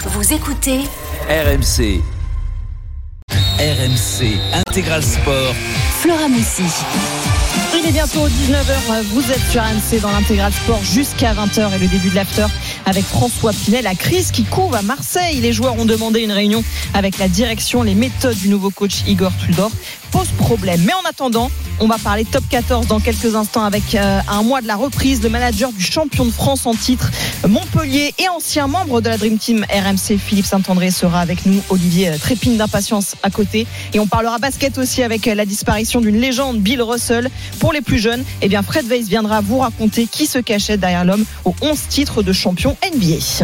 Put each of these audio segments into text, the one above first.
Vous écoutez RMC. RMC Intégral Sport. Flora Moussi. Il est bientôt 19h, vous êtes sur RMC dans l'Intégral Sport jusqu'à 20h et le début de l'after avec François Pinel. La crise qui couve à Marseille. Les joueurs ont demandé une réunion avec la direction. Les méthodes du nouveau coach Igor Tudor posent problème. Mais en attendant, on va parler top 14 dans quelques instants avec un mois de la reprise. Le manager du champion de France en titre, Montpellier, et ancien membre de la Dream Team RMC, Philippe Saint-André, sera avec nous. Olivier trépigne d'impatience à côté. Et on parlera basket aussi avec la disparition d'une légende, Bill Russell. Pour les plus jeunes, eh bien Fred Weiss viendra vous raconter qui se cachait derrière l'homme aux 11 titres de champion NBA.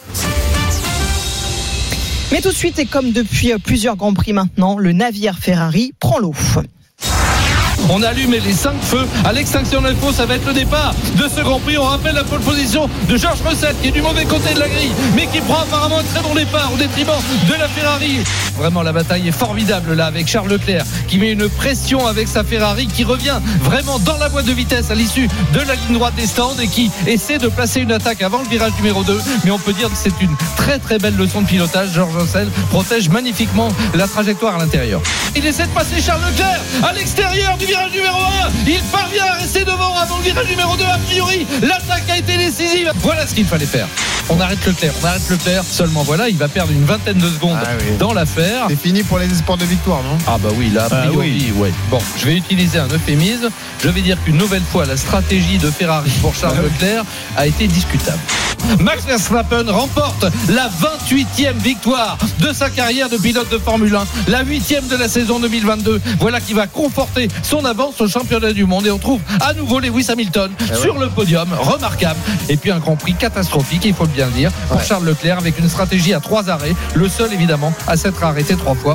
Mais tout de suite, et comme depuis plusieurs Grands Prix maintenant, le navire Ferrari prend l'eau. On allume les 5 feux à l'extinction de feu. Ça va être le départ de ce Grand Prix. On rappelle la pole position de George Russell qui est du mauvais côté de la grille, mais qui prend apparemment un très bon départ au détriment de la Ferrari. Vraiment, la bataille est formidable là avec Charles Leclerc qui met une pression avec sa Ferrari, qui revient vraiment dans la boîte de vitesse à l'issue de la ligne droite des stands et qui essaie de placer une attaque avant le virage numéro 2. Mais on peut dire que c'est une très très belle leçon de pilotage. George Russell protège magnifiquement la trajectoire à l'intérieur. Il essaie de passer Charles Leclerc à l'extérieur du virage numéro 1. Il parvient à rester devant avant le virage numéro 2. A priori, l'attaque a été décisive. Voilà ce qu'il fallait faire. On arrête Leclerc. Seulement voilà, il va perdre une vingtaine de secondes dans l'affaire. C'est fini pour les espoirs de victoire, non ? Ah bah oui, là, a priori, ouais. Bon, je vais utiliser un euphémisme. Je vais dire qu'une nouvelle fois, la stratégie de Ferrari pour Charles Leclerc a été discutable. Max Verstappen remporte la 28e victoire de sa carrière de pilote de Formule 1, la 8e de la saison 2022. Voilà qui va conforter son avance au championnat du monde, et on trouve à nouveau Lewis Hamilton sur le podium, remarquable. Et puis un Grand Prix catastrophique, il faut bien le dire, pour Charles Leclerc, avec une stratégie à 3 arrêts, le seul évidemment à s'être arrêté 3 fois.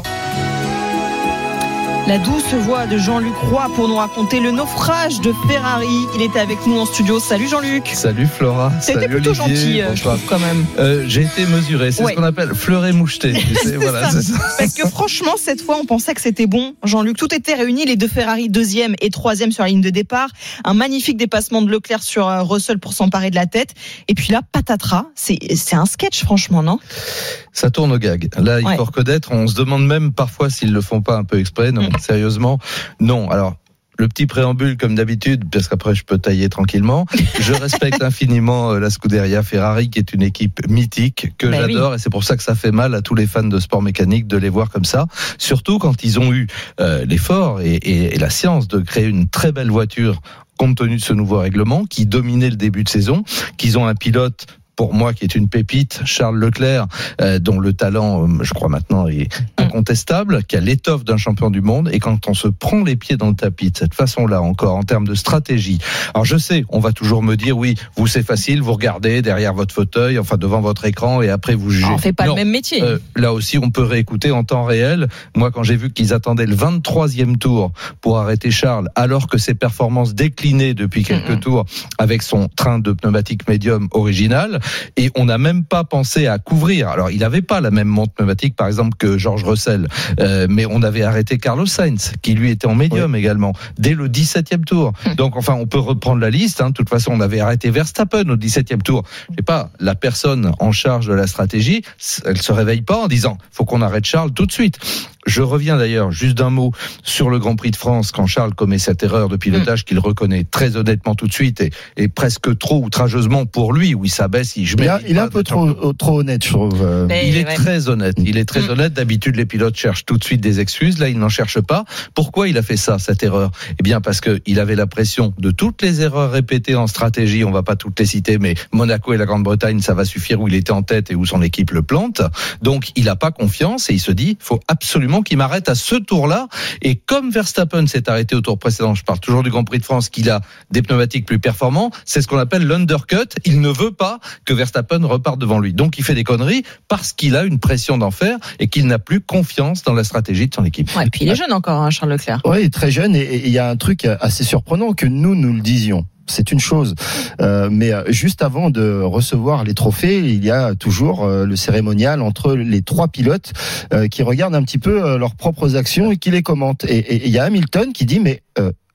La douce voix de Jean-Luc Roy pour nous raconter le naufrage de Ferrari. Il était avec nous en studio. Salut Jean-Luc. Salut Flora. C'était plutôt gentil, je trouve, quand même. J'ai été mesuré. C'est ce qu'on appelle fleurer moucheté. C'est ça. Parce que franchement, cette fois, on pensait que c'était bon. Jean-Luc, tout était réuni. Les deux Ferrari, 2e et 3e sur la ligne de départ. Un magnifique dépassement de Leclerc sur Russell pour s'emparer de la tête. Et puis là, patatras. C'est un sketch, franchement, non ? Ça tourne au gag. Là, il faut reconnaître, on se demande même parfois s'ils le font pas un peu exprès. Non, sérieusement, non. Alors, le petit préambule, comme d'habitude, parce qu'après je peux tailler tranquillement. Je respecte infiniment la Scuderia Ferrari, qui est une équipe mythique que j'adore, et c'est pour ça que ça fait mal à tous les fans de sport mécanique de les voir comme ça. Surtout quand ils ont eu l'effort et la science de créer une très belle voiture compte tenu de ce nouveau règlement qui dominait le début de saison, qu'ils ont un pilote, pour moi, qui est une pépite, Charles Leclerc, dont le talent, je crois maintenant, est incontestable, qui a l'étoffe d'un champion du monde. Et quand on se prend les pieds dans le tapis de cette façon-là, encore en termes de stratégie. Alors je sais, on va toujours me dire, oui, vous c'est facile, vous regardez derrière votre fauteuil, enfin devant votre écran, et après vous jugez. On fait pas le même métier. Là aussi, on peut réécouter en temps réel. Moi, quand j'ai vu qu'ils attendaient le 23e tour pour arrêter Charles, alors que ses performances déclinaient depuis quelques tours avec son train de pneumatique médium original, et on n'a même pas pensé à couvrir. Alors, il n'avait pas la même montre pneumatique, par exemple, que George Russell, mais on avait arrêté Carlos Sainz, qui lui était en médium également, dès le 17e tour. Donc, enfin, on peut reprendre la liste. De toute façon, on avait arrêté Verstappen au 17e tour. Je sais pas, la personne en charge de la stratégie, elle se réveille pas en disant, faut qu'on arrête Charles tout de suite. Je reviens d'ailleurs juste d'un mot sur le Grand Prix de France, quand Charles commet cette erreur de pilotage qu'il reconnaît très honnêtement tout de suite et presque trop outrageusement pour lui, où il s'abaisse, il est un peu trop honnête, je trouve. Il est très honnête. Il est très honnête. D'habitude, les pilotes cherchent tout de suite des excuses. Là, il n'en cherche pas. Pourquoi il a fait ça, cette erreur ? Eh bien, parce que il avait la pression de toutes les erreurs répétées en stratégie. On va pas toutes les citer, mais Monaco et la Grande-Bretagne, ça va suffire, où il était en tête et où son équipe le plante. Donc, il a pas confiance et il se dit, faut absolument qu'il m'arrête à ce tour-là. Et comme Verstappen s'est arrêté au tour précédent, je parle toujours du Grand Prix de France, qu'il a des pneumatiques plus performants, c'est ce qu'on appelle l'undercut. Il ne veut pas que Verstappen reparte devant lui. Donc il fait des conneries parce qu'il a une pression d'enfer et qu'il n'a plus confiance dans la stratégie de son équipe. Et puis il est jeune encore, Charles Leclerc. Oui, il est très jeune, et il y a un truc assez surprenant que nous le disions. C'est une chose, mais juste avant de recevoir les trophées, il y a toujours le cérémonial entre les 3 pilotes qui regardent un petit peu leurs propres actions et qui les commentent. Et il y a Hamilton qui dit, mais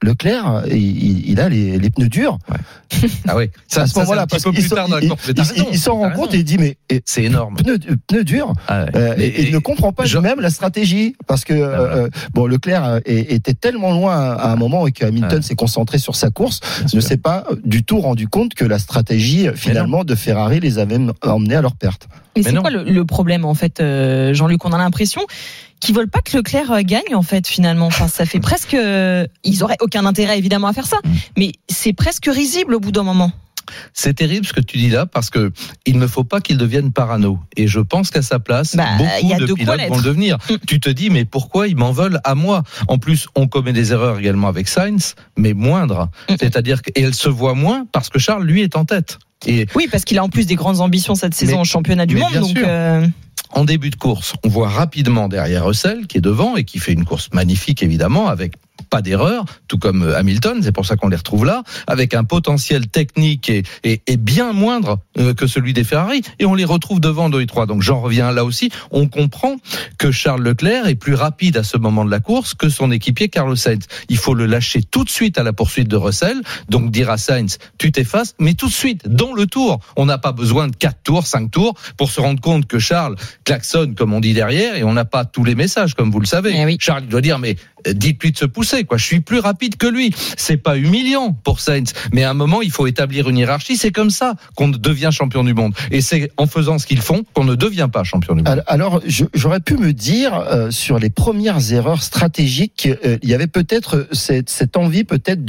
Leclerc, il a les pneus durs. Ouais. Ah oui. Ça, à ce moment-là, parce qu'il s'en rend compte et il dit mais c'est énorme. Pneus durs. Ah ouais. Et il ne comprend pas lui-même la stratégie parce que Leclerc était tellement loin à un moment et qu'Hamilton s'est concentré sur sa course, ne s'est pas du tout rendu compte que la stratégie finalement de Ferrari les avait emmenés à leur perte. Mais c'est quoi le problème en fait, Jean-Luc? On a l'impression qu'ils veulent pas que Leclerc gagne en fait finalement. Enfin, ça fait presque. Ils auraient aucun intérêt évidemment à faire ça, mais c'est presque risible au bout d'un moment. C'est terrible ce que tu dis là parce que il ne faut pas qu'il devienne parano. Et je pense qu'à sa place, beaucoup de pilotes vont le devenir. Tu te dis mais pourquoi ils m'en veulent à moi? En plus, on commet des erreurs également avec Sainz, mais moindres. C'est-à-dire qu'elle se voit moins parce que Charles lui est en tête. Et oui, parce qu'il a en plus des grandes ambitions cette saison au championnat du monde. Donc en début de course, on voit rapidement derrière Russell qui est devant et qui fait une course magnifique évidemment avec pas d'erreur, tout comme Hamilton, c'est pour ça qu'on les retrouve là, avec un potentiel technique et bien moindre que celui des Ferrari, et on les retrouve devant 2 et 3. Donc j'en reviens là aussi, on comprend que Charles Leclerc est plus rapide à ce moment de la course que son équipier Carlos Sainz. Il faut le lâcher tout de suite à la poursuite de Russell, donc dire à Sainz, tu t'effaces, mais tout de suite, dans le tour. On n'a pas besoin de 4 tours, 5 tours, pour se rendre compte que Charles klaxonne, comme on dit derrière, et on n'a pas tous les messages, comme vous le savez. Oui. Charles doit dire, mais dites-lui de se pousser, quoi. Je suis plus rapide que lui. C'est pas humiliant pour Sainz, mais à un moment, il faut établir une hiérarchie. C'est comme ça qu'on devient champion du monde. Et c'est en faisant ce qu'ils font qu'on ne devient pas champion du monde. Alors, j'aurais pu me dire, sur les premières erreurs stratégiques, il y avait peut-être cette envie peut-être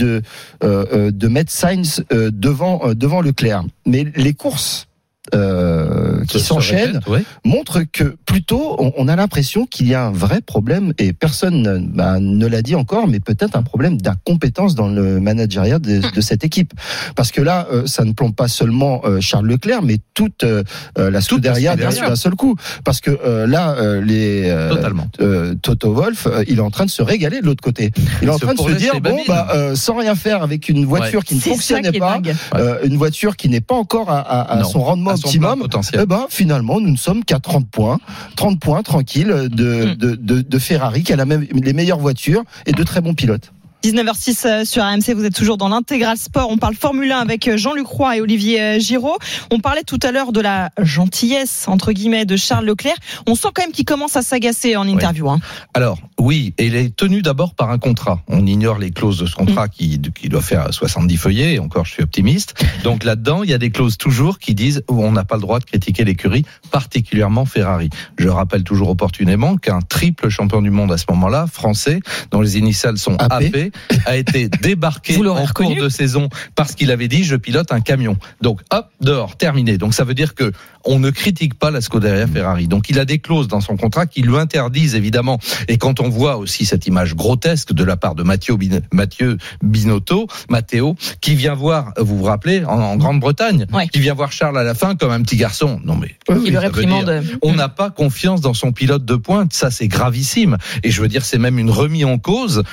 de mettre Sainz devant Leclerc. Mais les courses qui s'enchaînent montre que plutôt on a l'impression qu'il y a un vrai problème et personne ne l'a dit encore, mais peut-être un problème d'incompétence dans le managériat de cette équipe, parce que là ça ne plombe pas seulement Charles Leclerc mais toute la scuderia d'un seul coup, parce que Toto Wolff il est en train de se régaler de l'autre côté, il est en train de se dire sans rien faire avec une voiture qui ne fonctionnait pas, une voiture qui n'est pas encore à son rendement optimum, finalement nous ne sommes qu'à 30 points tranquilles de Ferrari qui a les meilleures voitures et de très bons pilotes. 19h06 sur RMC, vous êtes toujours dans l'intégral sport. On parle Formule 1 avec Jean-Luc Roy et Olivier Giraud. On parlait tout à l'heure de la gentillesse, entre guillemets, de Charles Leclerc. On sent quand même qu'il commence à s'agacer en interview. Oui. Alors, oui, et il est tenu d'abord par un contrat. On ignore les clauses de ce contrat qui doit faire 70 feuillets, et encore je suis optimiste. Donc là-dedans, il y a des clauses toujours qui disent on n'a pas le droit de critiquer l'écurie, particulièrement Ferrari. Je rappelle toujours opportunément qu'un triple champion du monde à ce moment-là, français, dont les initiales sont AP, a été débarqué en cours de saison parce qu'il avait dit je pilote un camion. Donc hop, dehors, terminé. Donc ça veut dire que on ne critique pas la Scuderia Ferrari. Donc il a des clauses dans son contrat qui lui interdisent évidemment. Et quand on voit aussi cette image grotesque de la part de Matteo Binotto, qui vient voir, vous vous rappelez, en Grande-Bretagne, qui vient voir Charles à la fin comme un petit garçon. Non mais il le réprimande. On n'a pas confiance dans son pilote de pointe. Ça c'est gravissime. Et je veux dire c'est même une remise en cause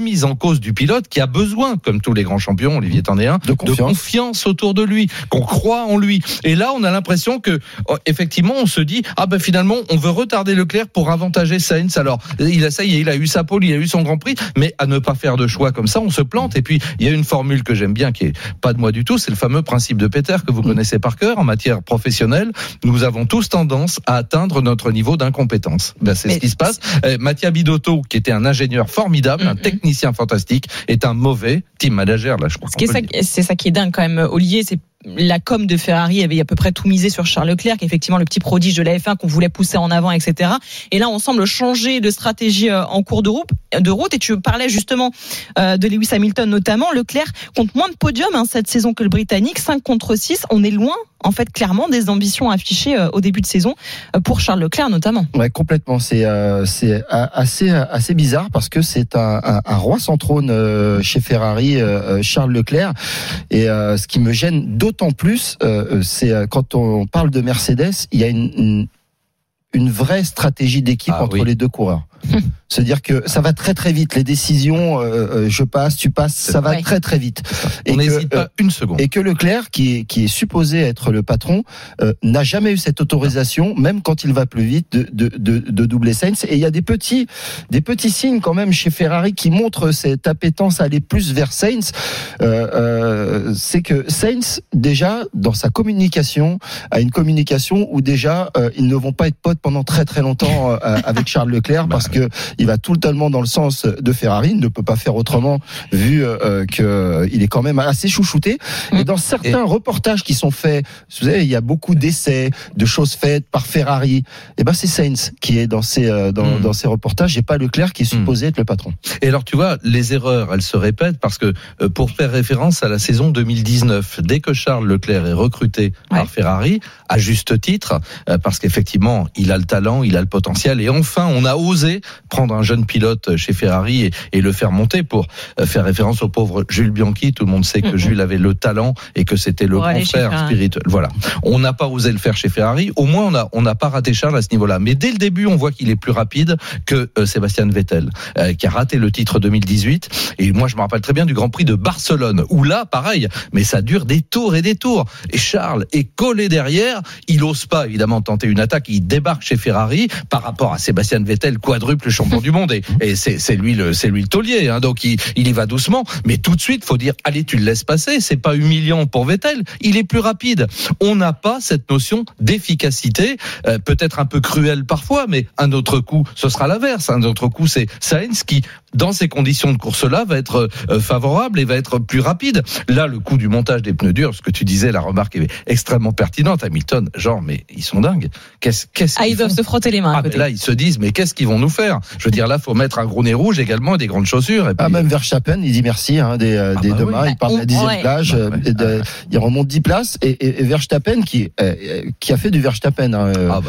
du pilote qui a besoin, comme tous les grands champions, Olivier t'en est un, de confiance autour de lui, qu'on croit en lui. Et là, on a l'impression que, effectivement, on se dit, finalement, on veut retarder Leclerc pour avantager Sainz. Alors, il a eu sa pole, il a eu son Grand Prix, mais à ne pas faire de choix comme ça, on se plante. Et puis, il y a une formule que j'aime bien, qui est pas de moi du tout, c'est le fameux principe de Peter que vous connaissez par cœur en matière professionnelle. Nous avons tous tendance à atteindre notre niveau d'incompétence. C'est ce qui se passe. Matteo Binotto, qui était un ingénieur formidable, un technicien fantastique, est un mauvais team manager, là, je crois. C'est ça qui est dingue quand même, Olivier, c'est la com de Ferrari avait à peu près tout misé sur Charles Leclerc, effectivement le petit prodige de la F1 qu'on voulait pousser en avant, etc. Et là, on semble changer de stratégie en cours de route. Et tu parlais justement de Lewis Hamilton notamment. Leclerc compte moins de podiums cette saison que le Britannique, 5 contre 6. On est loin, en fait, clairement, des ambitions affichées au début de saison pour Charles Leclerc notamment. Ouais, complètement. C'est assez bizarre parce que c'est un roi sans trône chez Ferrari, Charles Leclerc. Et ce qui me gêne d'autant plus, c'est quand on parle de Mercedes, il y a une vraie stratégie d'équipe entre les deux coureurs. Se dire que ça va très très vite, les décisions, je passe, tu passes, ça va très très vite. On n'hésite pas une seconde. Et que Leclerc, qui est supposé être le patron, n'a jamais eu cette autorisation, même quand il va plus vite, de doubler Sainz. Et il y a des petits signes quand même chez Ferrari qui montrent cette appétence à aller plus vers Sainz. C'est que Sainz, déjà, dans sa communication, a une communication où déjà, ils ne vont pas être potes pendant très très longtemps avec Charles Leclerc, parce que il va totalement dans le sens de Ferrari, il ne peut pas faire autrement vu qu'il est quand même assez chouchouté. Et dans certains reportages qui sont faits, vous savez, il y a beaucoup d'essais, de choses faites par Ferrari. Et ben c'est Sainz qui est dans ces reportages, et pas Leclerc qui est supposé être le patron. Et alors tu vois, les erreurs, elles se répètent parce que pour faire référence à la saison 2019, dès que Charles Leclerc est recruté par Ferrari, à juste titre, parce qu'effectivement, il a le talent, il a le potentiel, et enfin, on a osé prendre un jeune pilote chez Ferrari et le faire monter, pour faire référence au pauvre Jules Bianchi. Tout le monde sait que Jules avait le talent et que c'était le grand frère spirituel. Voilà. On n'a pas osé le faire chez Ferrari. Au moins, on n'a pas raté Charles à ce niveau-là. Mais dès le début, on voit qu'il est plus rapide que Sébastien Vettel, qui a raté le titre 2018. Et moi, je me rappelle très bien du Grand Prix de Barcelone, où là, pareil, mais ça dure des tours et des tours. Et Charles est collé derrière. Il n'ose pas, évidemment, tenter une attaque. Il débarque chez Ferrari par rapport à Sébastien Vettel, quadruple champion du monde. Et c'est lui le taulier. Donc il y va doucement. Mais tout de suite, faut dire, allez, tu le laisses passer. C'est pas humiliant pour Vettel. Il est plus rapide. On n'a pas cette notion d'efficacité, peut-être un peu cruelle parfois, mais un autre coup, ce sera l'inverse. Un autre coup, c'est Sainz qui, dans ces conditions de course-là, va être favorable et va être plus rapide. Là, le coup du montage des pneus durs, ce que tu disais, la remarque est extrêmement pertinente. Hamilton, genre, mais ils sont dingues. Ils doivent se frotter les mains. À côté. Là, ils se disent, mais qu'est-ce qu'ils vont nous faire? Je veux dire, là, faut mettre un gros nez rouge également et des grandes chaussures. Et puis... même Verstappen, il dit merci des demain. Il parle de la 10e plage. Il remonte 10 places. Et Verstappen qui a fait du Verstappen. On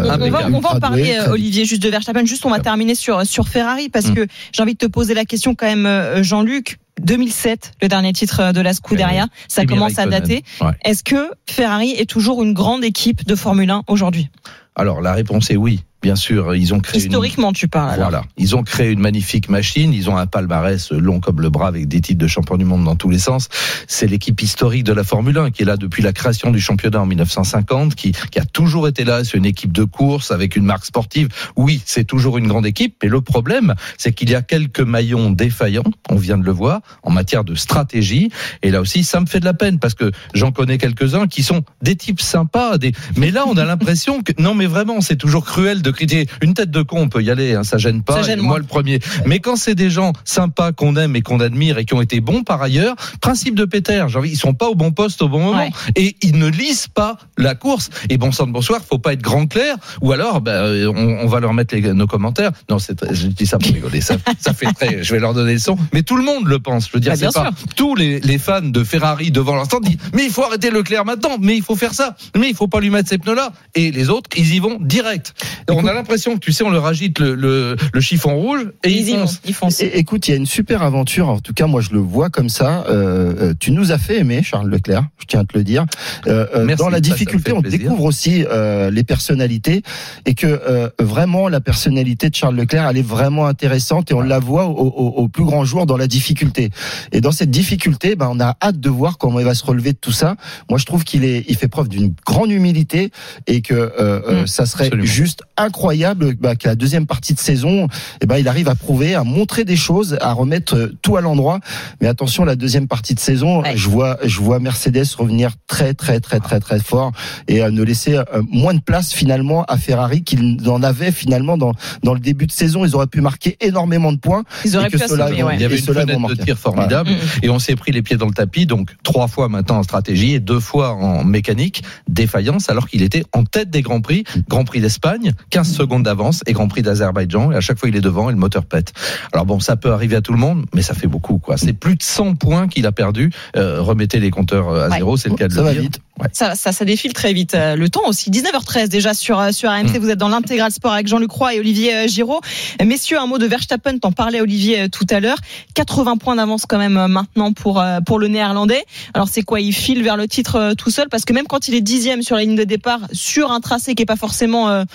va en parler, Olivier, juste de Verstappen. Juste, on va terminer sur Ferrari, parce que j'ai envie de te poser la question quand même, Jean-Luc. 2007, le dernier titre de la Scuderia, ça commence à dater. Est-ce que Ferrari est toujours une grande équipe de Formule 1 aujourd'hui? Alors, la réponse est oui. Bien sûr, ils ont créé historiquement, tu parles. Voilà, ils ont créé une magnifique machine. Ils ont un palmarès long comme le bras avec des titres de champion du monde dans tous les sens. C'est l'équipe historique de la Formule 1 qui est là depuis la création du championnat en 1950, qui a toujours été là. C'est une équipe de course avec une marque sportive. Oui, c'est toujours une grande équipe. Mais le problème, c'est qu'il y a quelques maillons défaillants. On vient de le voir en matière de stratégie. Et là aussi, ça me fait de la peine parce que j'en connais quelques-uns qui sont des types sympas. Mais là, on a l'impression que non, mais vraiment, c'est toujours cruel de critiquer. Une tête de con, on peut y aller, ça gêne pas. Moi le premier. Mais quand c'est des gens sympas qu'on aime et qu'on admire et qui ont été bons par ailleurs, principe de Peter, ils sont pas au bon poste au bon moment et ils ne lisent pas la course. Et bon sang de bonsoir, faut pas être grand clair, ou alors on va leur mettre nos commentaires. Non, je dis ça pour rigoler. Ça fait très. Je vais leur donner le son. Mais tout le monde le pense. Je veux dire, c'est pas tous les fans de Ferrari devant leur stand disent mais il faut arrêter Leclerc maintenant, mais il faut faire ça, mais il faut pas lui mettre ces pneus là. Et les autres, ils y vont direct. On a l'impression que, tu sais, on leur agite le chiffon rouge et ils foncent. Écoute, il y a une super aventure, en tout cas moi je le vois comme ça. Tu nous as fait aimer Charles Leclerc, je tiens à te le dire. Merci, dans la difficulté, on découvre aussi les personnalités, et que vraiment la personnalité de Charles Leclerc, elle est vraiment intéressante, et on la voit au plus grand jour dans la difficulté. Et dans cette difficulté, on a hâte de voir comment il va se relever de tout ça. Moi je trouve qu'il fait preuve d'une grande humilité, et que ça serait juste incroyable que la deuxième partie de saison, il arrive à prouver, à montrer des choses, à remettre tout à l'endroit. Mais attention, la deuxième partie de saison, je vois Mercedes revenir très très très très très fort, et à ne laisser moins de place finalement à Ferrari qu'ils en avaient finalement dans le début de saison. Ils auraient pu marquer énormément de points. Ils auraient pu assommer, il y avait une fenêtre de tir formidable, et on s'est pris les pieds dans le tapis. Donc 3 fois maintenant en stratégie et 2 fois en mécanique, défaillance, alors qu'il était en tête des Grands Prix. Grand Prix d'Espagne, 15 secondes d'avance, et Grand Prix d'Azerbaïdjan, et à chaque fois il est devant et le moteur pète. Alors bon, ça peut arriver à tout le monde, mais ça fait beaucoup, quoi. C'est plus de 100 points qu'il a perdu. Remettez les compteurs à zéro, c'est le cas de le dire. Ça va vite. Ça défile très vite. Le temps aussi, 19h13 déjà sur RMC. Vous êtes dans l'intégral sport avec Jean-Luc Roy et Olivier Giraud. Messieurs, un mot de Verstappen, t'en parlais Olivier tout à l'heure. 80 points d'avance quand même maintenant pour le néerlandais. Alors c'est quoi, il file vers le titre tout seul, parce que même quand il est 10e sur la ligne de départ, sur un tracé qui est pas forcément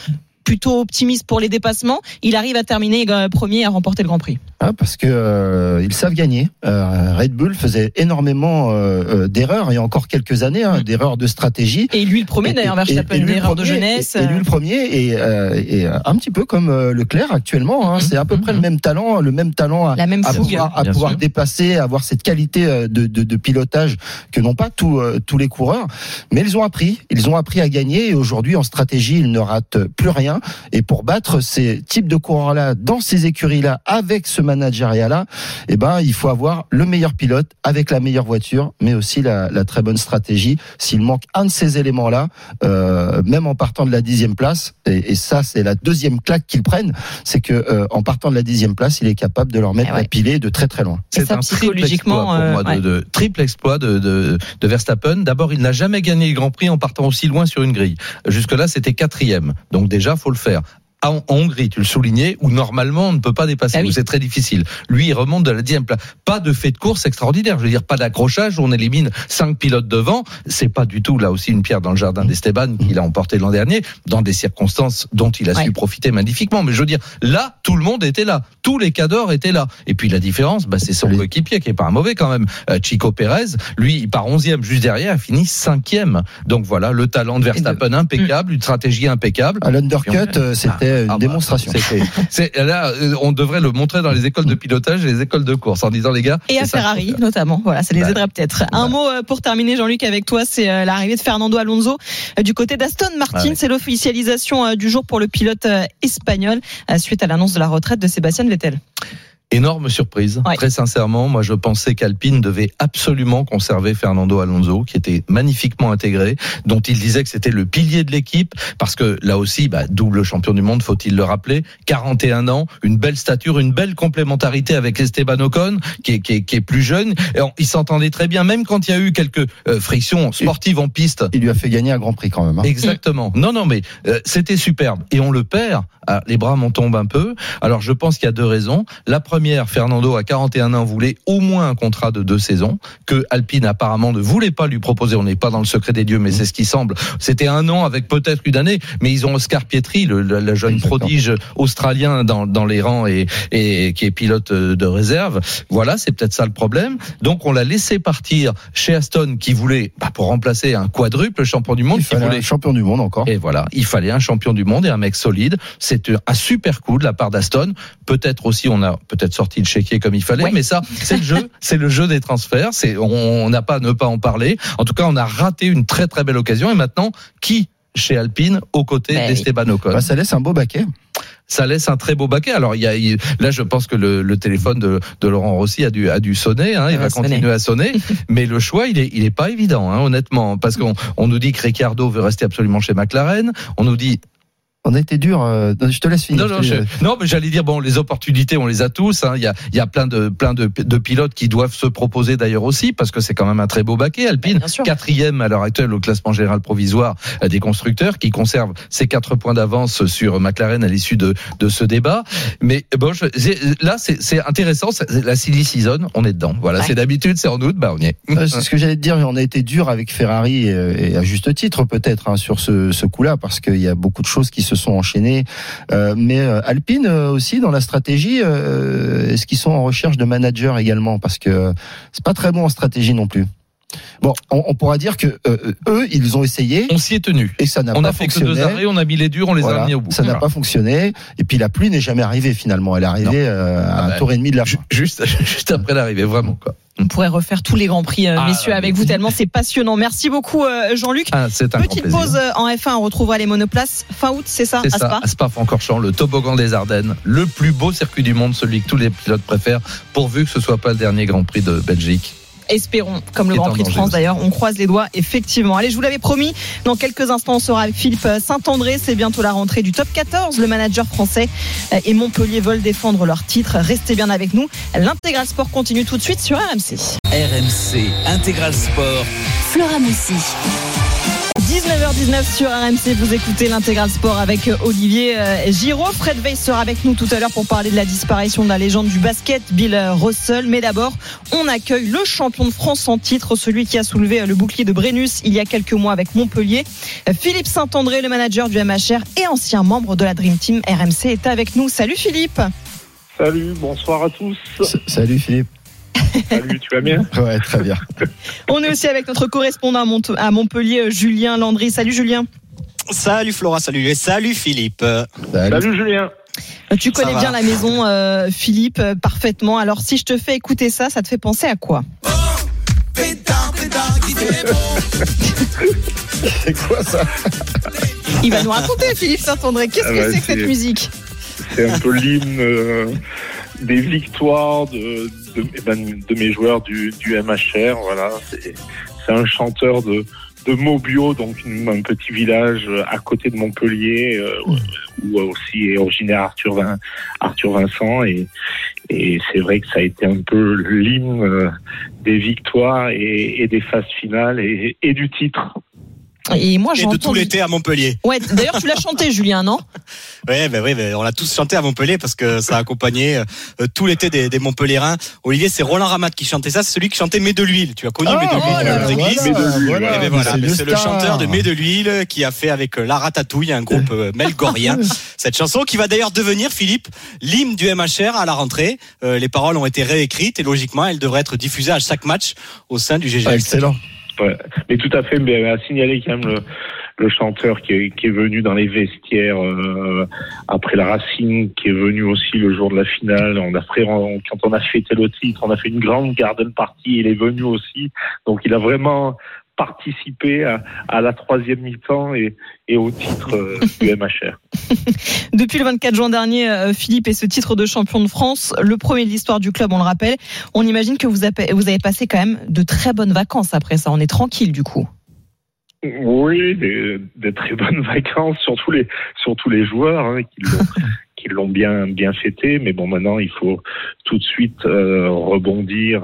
plutôt optimiste pour les dépassements, il arrive à terminer premier et à remporter le Grand Prix. Parce que ils savent gagner. Red Bull faisait énormément d'erreurs, il y a encore quelques années, d'erreurs de stratégie. Et lui le premier d'ailleurs, Verstappen, une erreur de jeunesse. Et lui le premier, et un petit peu comme Leclerc actuellement. C'est à peu près le même talent la même fougue. à pouvoir dépasser, avoir cette qualité de pilotage que n'ont pas tous les coureurs. Mais ils ont appris à gagner, et aujourd'hui en stratégie ils ne ratent plus rien. Et pour battre ces types de coureurs-là dans ces écuries-là, avec ce managériat-là, il faut avoir le meilleur pilote avec la meilleure voiture, mais aussi la très bonne stratégie. S'il manque un de ces éléments-là, même en partant de la 10e place, et ça c'est la deuxième claque qu'ils prennent, c'est que en partant de la 10e place, il est capable de leur mettre la pilée de très très loin. C'est un triple exploit pour moi, triple exploit de Verstappen. D'abord, il n'a jamais gagné le Grand Prix en partant aussi loin sur une grille. Jusque-là, c'était 4e. Donc déjà, faut le faire. En Hongrie, tu le soulignais, où normalement on ne peut pas dépasser, où c'est très difficile. Lui, il remonte de la 10e place. Pas de fait de course extraordinaire, je veux dire, pas d'accrochage où on élimine 5 pilotes devant. C'est pas du tout, là aussi, une pierre dans le jardin d'Esteban qu'il a emporté l'an dernier, dans des circonstances dont il a su profiter magnifiquement. Mais je veux dire, là, tout le monde était là. Tous les cadors étaient là. Et puis la différence, c'est son coéquipier qui est pas un mauvais quand même. Chico Pérez, lui, il part 11e juste derrière, il finit 5e. Donc voilà, le talent de Verstappen impeccable, une stratégie impeccable. À l'undercut, c'était une démonstration. Là, on devrait le montrer dans les écoles de pilotage et les écoles de course en disant les gars. Et à Ferrari notamment. Voilà, ça les aiderait peut-être. Un mot pour terminer, Jean-Luc, avec toi, c'est l'arrivée de Fernando Alonso du côté d'Aston Martin. C'est l'officialisation du jour pour le pilote espagnol suite à l'annonce de la retraite de Sébastien Vettel. Énorme surprise. Très sincèrement, moi je pensais qu'Alpine devait absolument conserver Fernando Alonso, qui était magnifiquement intégré, dont il disait que c'était le pilier de l'équipe, parce que là aussi, double champion du monde, faut-il le rappeler, 41 ans, une belle stature, une belle complémentarité avec Esteban Ocon, qui est plus jeune. Et il s'entendait très bien, même quand il y a eu quelques frictions sportives en piste. Il lui a fait gagner un Grand Prix quand même. Exactement. Non, mais c'était superbe. Et on le perd. Les bras m'en tombent un peu. Alors je pense qu'il y a deux raisons. La première, Fernando à 41 ans voulait au moins un contrat de 2 saisons que Alpine apparemment ne voulait pas lui proposer. On n'est pas dans le secret des dieux, mais c'est ce qui semble. C'était 1 an avec peut-être une année, mais ils ont Oscar Pietri, la jeune prodige australien dans les rangs et qui est pilote de réserve. Voilà, c'est peut-être ça le problème. Donc on l'a laissé partir chez Aston, qui voulait pour remplacer un quadruple champion du monde. Il fallait un champion du monde encore. Et voilà, il fallait un champion du monde et un mec solide. C'est un super coup de la part d'Aston. Peut-être aussi, on a peut-être sorti le chéquier comme il fallait, mais ça, c'est le jeu. C'est le jeu des transferts. On n'a pas à ne pas en parler. En tout cas, on a raté une très très belle occasion. Et maintenant, qui chez Alpine aux côtés d'Esteban Ocon? Ça laisse un beau baquet. Ça laisse un très beau baquet. Alors là, je pense que le téléphone de Laurent Rossi a dû sonner. Il va continuer à sonner. Mais le choix, il est pas évident, honnêtement, parce qu'on nous dit que Ricciardo veut rester absolument chez McLaren. On nous dit. On a été dur. Je te laisse finir. Non, mais j'allais dire, les opportunités, on les a tous. Il y a plein de pilotes qui doivent se proposer d'ailleurs aussi, parce que c'est quand même un très beau baquet. Alpine, 4e à l'heure actuelle au classement général provisoire des constructeurs, qui conserve ses 4 points d'avance sur McLaren à l'issue de ce débat. Mais là, c'est intéressant. La silly season, on est dedans. Voilà, c'est d'habitude, c'est en août, on y est. C'est ce que j'allais te dire. On a été dur avec Ferrari, et à juste titre peut-être, sur ce coup-là, parce qu'il y a beaucoup de choses qui se sont enchaînés, mais Alpine aussi dans la stratégie, est-ce qu'ils sont en recherche de managers également, parce que c'est pas très bon en stratégie non plus. Bon, on pourra dire que eux, ils ont essayé. On s'y est tenu. Et ça n'a pas fonctionné. On a fait que 2 arrêts, on a mis les durs, on les a mis au bout. Ça n'a pas fonctionné. Et puis la pluie n'est jamais arrivée finalement. Elle est arrivée à un tour et demi de la fin. Juste après l'arrivée, vraiment quoi. On pourrait refaire tous les Grands Prix, messieurs, avec vous, tellement c'est passionnant. Merci beaucoup, Jean-Luc. C'est un Petite pause en F1, on retrouvera les monoplaces fin août, c'est ça, à Spa. À Spa-Francorchamps, le toboggan des Ardennes, le plus beau circuit du monde, celui que tous les pilotes préfèrent, pourvu que ce soit pas le dernier Grand Prix de Belgique. Espérons, comme le Grand Prix de France d'ailleurs, on croise les doigts, effectivement. Allez, je vous l'avais promis, dans quelques instants on sera avec Philippe Saint-André, c'est bientôt la rentrée du top 14, le manager français et Montpellier veulent défendre leur titre, restez bien avec nous, l'Intégral Sport continue tout de suite sur RMC. RMC Intégral Sport, Flora Moussi. 19h19 sur RMC, vous écoutez l'Intégral Sport avec Olivier Giraud. Fred Weiss sera avec nous tout à l'heure pour parler de la disparition de la légende du basket, Bill Russell. Mais d'abord, on accueille le champion de France en titre, celui qui a soulevé le bouclier de Brennus il y a quelques mois avec Montpellier. Philippe Saint-André, le manager du MHR et ancien membre de la Dream Team RMC, est avec nous. Salut Philippe. Salut, bonsoir à tous. Salut Philippe. Salut, tu vas bien ? Ouais, très bien. On est aussi avec notre correspondant à Montpellier, Julien Landry. Salut Julien. Salut Flora, salut Philippe. Salut Julien. Tu connais bien la maison, Philippe, parfaitement. Alors si je te fais écouter ça, ça te fait penser à quoi ? C'est quoi ça ? Il va nous raconter, Philippe Saint-André. Qu'est-ce que c'est que cette musique ? C'est un peu l'hymne des victoires de mes joueurs du MHR. Voilà, c'est un chanteur de Maubiot, donc un petit village à côté de Montpellier, où aussi est originaire Arthur Vincent, et c'est vrai que ça a été un peu l'hymne des victoires et des phases finales et du titre. Et moi, de tout l'été à Montpellier. Ouais, d'ailleurs, tu l'as chanté, Julien, non ? Oui, on l'a tous chanté à Montpellier parce que ça a accompagné tout l'été des Montpelliérains. Olivier, c'est Roland Ramat qui chantait ça, c'est celui qui chantait Mets de l'huile. Tu as connu Mets de l'huile, voilà. C'est le chanteur de Mets de l'huile qui a fait avec La Ratatouille, un groupe melgorien, cette chanson qui va d'ailleurs devenir, Philippe, l'hymne du MHR à la rentrée. Les paroles ont été réécrites et logiquement, elles devraient être diffusées à chaque match au sein du GGL. Excellent. Ouais, mais tout à fait, mais à signaler quand même le chanteur qui est venu dans les vestiaires après la Racing, qui est venu aussi le jour de la finale. Quand on a fêté le titre, on a fait une grande garden party, il est venu aussi, donc il a vraiment participé à la troisième mi-temps et au titre du MHR. Depuis le 24 juin dernier, Philippe, et ce titre de champion de France, le premier de l'histoire du club, on le rappelle. On imagine que vous avez passé quand même de très bonnes vacances après ça. On est tranquille du coup. Oui, des très bonnes vacances, surtout les joueurs qui l'ont bien fêté. Mais bon, maintenant il faut tout de suite rebondir.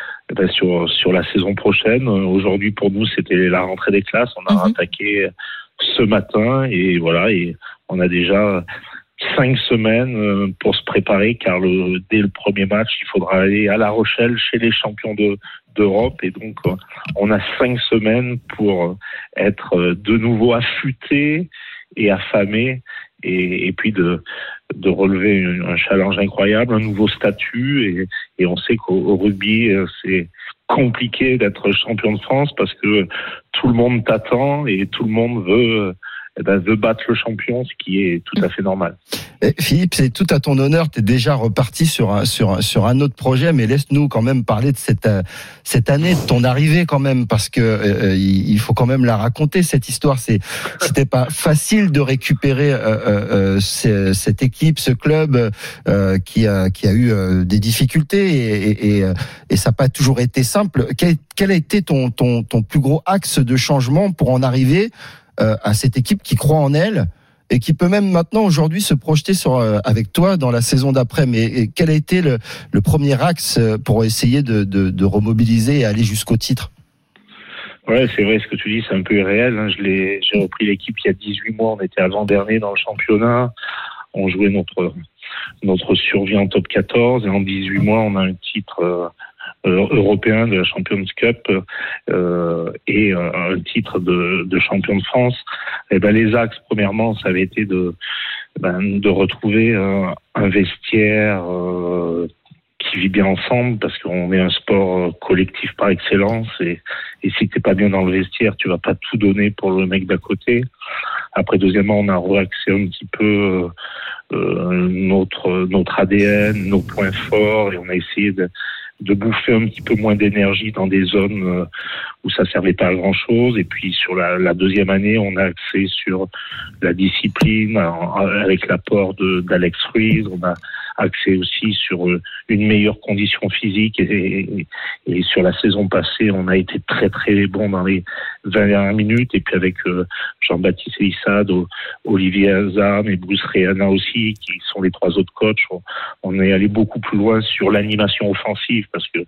Sur la saison prochaine. Aujourd'hui, pour nous, c'était la rentrée des classes. On a attaqué ce matin et voilà, et on a déjà 5 semaines pour se préparer, car dès le premier match, il faudra aller à La Rochelle chez les champions d'Europe, et donc on a 5 semaines pour être de nouveau affûtés et affamés, et puis de relever un challenge incroyable, un nouveau statut, et on sait qu'au rugby, c'est compliqué d'être champion de France parce que tout le monde t'attend et tout le monde veut battre le champion, ce qui est tout à fait normal. Et Philippe, c'est tout à ton honneur, tu es déjà reparti sur un autre projet, mais laisse-nous quand même parler de cette année, de ton arrivée quand même, parce que il faut quand même la raconter, cette histoire. C'était pas facile de récupérer cette équipe, ce club qui a eu des difficultés, et ça n'a pas toujours été simple. Quel a été ton plus gros axe de changement pour en arriver à cette équipe qui croit en elle et qui peut même maintenant aujourd'hui se projeter avec toi dans la saison d'après? Mais quel a été le premier axe pour essayer de remobiliser et aller jusqu'au titre? Ouais, c'est vrai ce que tu dis, c'est un peu irréel. Hein. J'ai repris l'équipe il y a 18 mois, on était avant-dernier dans le championnat, on jouait notre survie en top 14, et en 18 mois on a un titre européen de la Champions Cup et un titre de champion de France. Et les axes, premièrement, ça avait été de retrouver un vestiaire qui vit bien ensemble, parce qu'on est un sport collectif par excellence, et si t'es pas bien dans le vestiaire, tu vas pas tout donner pour le mec d'à côté. Après, deuxièmement, on a relaxé un petit peu notre ADN, nos points forts, et on a essayé de bouffer un petit peu moins d'énergie dans des zones où ça servait pas à grand chose. Et puis sur la deuxième année, on a axé sur la discipline avec l'apport d'Alex Ruiz. On a axé aussi sur une meilleure condition physique, et sur la saison passée, on a été très très bon dans les 20 dernières minutes, et puis avec Jean-Baptiste Elissade, Olivier Azam et Bruce Reana aussi, qui sont les 3 autres coachs, on est allé beaucoup plus loin sur l'animation offensive, parce que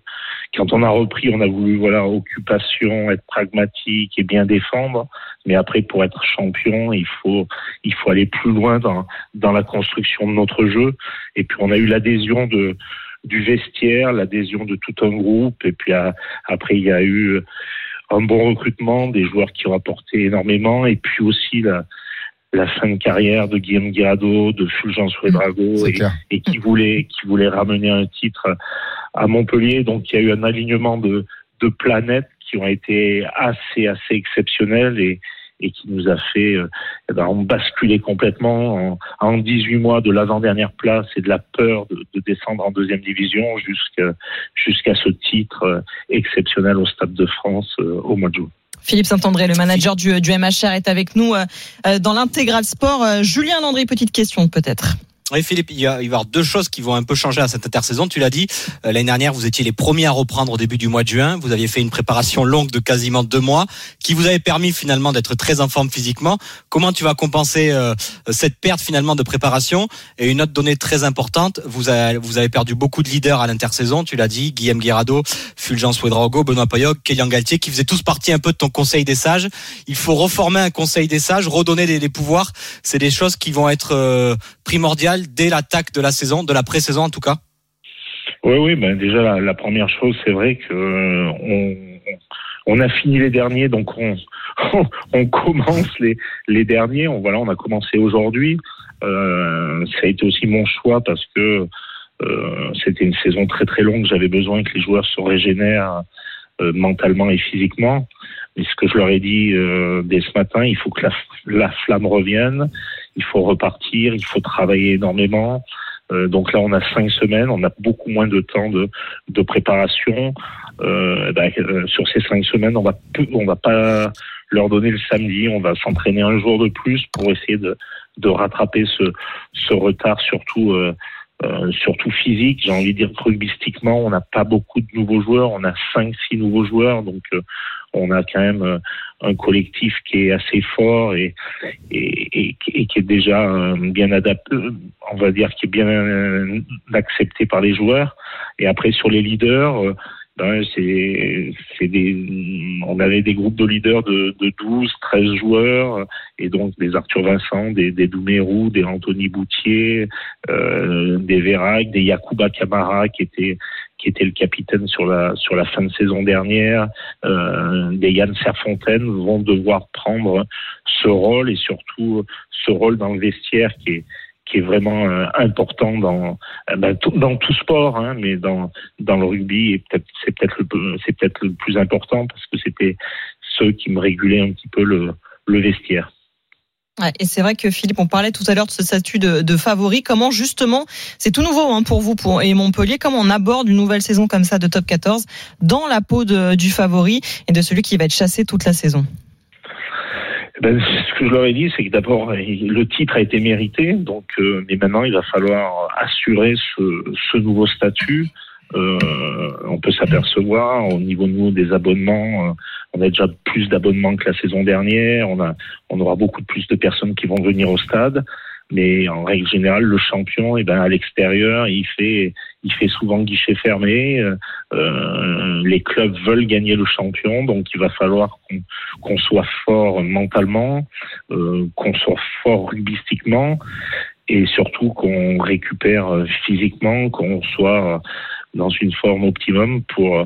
quand on a repris, on a voulu occupation, être pragmatique et bien défendre. Mais après, pour être champion, il faut aller plus loin dans la construction de notre jeu. Et puis on a eu l'adhésion du vestiaire, l'adhésion de tout un groupe. Et puis après, il y a eu un bon recrutement, des joueurs qui ont apporté énormément. Et puis aussi la fin de carrière de Guillaume Guirado, de Fulgence Ouedraogo, et qui voulait ramener un titre à Montpellier. Donc il y a eu un alignement de planètes qui ont été assez exceptionnels et qui nous a fait basculer complètement en 18 mois de l'avant-dernière place et de la peur de descendre en deuxième division jusqu'à ce titre exceptionnel au Stade de France au mois de juin. Philippe Saint-André, le manager du MHR, est avec nous dans l'Intégral Sport. Julien Landry, petite question peut-être. Oui, Philippe, il va y avoir deux choses qui vont un peu changer à cette intersaison. Tu l'as dit, l'année dernière, vous étiez les premiers à reprendre au début du mois de juin. Vous aviez fait une préparation longue de quasiment 2 mois qui vous avait permis finalement d'être très en forme physiquement. Comment tu vas compenser cette perte finalement de préparation? Et une autre donnée très importante, vous avez perdu beaucoup de leaders à l'intersaison. Tu l'as dit, Guillaume Guirado, Fulgence Ouedraogo, Benoît Payog, Kélian Galtier, qui faisaient tous partie un peu de ton conseil des sages. Il faut reformer un conseil des sages, redonner des pouvoirs. C'est des choses qui vont être primordiales dès l'attaque de la saison, de la pré-saison en tout cas. Oui, déjà la première chose, c'est vrai que on a fini les derniers, donc on commence les derniers. On a commencé aujourd'hui. Ça a été aussi mon choix parce que c'était une saison très très longue. J'avais besoin que les joueurs se régénèrent mentalement et physiquement. Mais ce que je leur ai dit dès ce matin, il faut que la flamme revienne. Il faut repartir, il faut travailler énormément. Donc là, on a 5 semaines, on a beaucoup moins de temps de préparation. Sur ces 5 semaines, on va pas leur donner le samedi. On va s'entraîner un jour de plus pour essayer de rattraper ce retard, surtout physique. J'ai envie de dire rugbystiquement, on n'a pas beaucoup de nouveaux joueurs. On a 5-6 nouveaux joueurs, donc on a quand même un collectif qui est assez fort et qui est déjà bien adapté, on va dire, qui est bien accepté par les joueurs. Et après sur les leaders, on avait des groupes de leaders de 12, 13 joueurs, et donc des Arthur Vincent, des Doumerou, des Anthony Boutier, des Vérac, des Yacouba Camara qui était le capitaine sur la fin de saison dernière, des Yann Serfontaine vont devoir prendre ce rôle, et surtout ce rôle dans le vestiaire qui est vraiment important dans tout sport, mais dans le rugby, et c'est peut-être le plus important parce que c'était ceux qui me régulaient un petit peu le vestiaire. Ouais, et c'est vrai que Philippe, on parlait tout à l'heure de ce statut de favori. Comment justement, c'est tout nouveau pour vous et Montpellier, comment on aborde une nouvelle saison comme ça de top 14 dans la peau du favori et de celui qui va être chassé toute la saison? Ce que je leur ai dit, c'est que d'abord, le titre a été mérité, donc, mais maintenant, il va falloir assurer ce nouveau statut. On peut s'apercevoir au niveau de nous des abonnements, on a déjà plus d'abonnements que la saison dernière, on aura beaucoup plus de personnes qui vont venir au stade, mais en règle générale, le champion, à l'extérieur, il fait souvent guichet fermé. Les clubs veulent gagner le champion, donc il va falloir qu'on soit fort mentalement, qu'on soit fort rugbystiquement, et surtout qu'on récupère physiquement, qu'on soit dans une forme optimum pour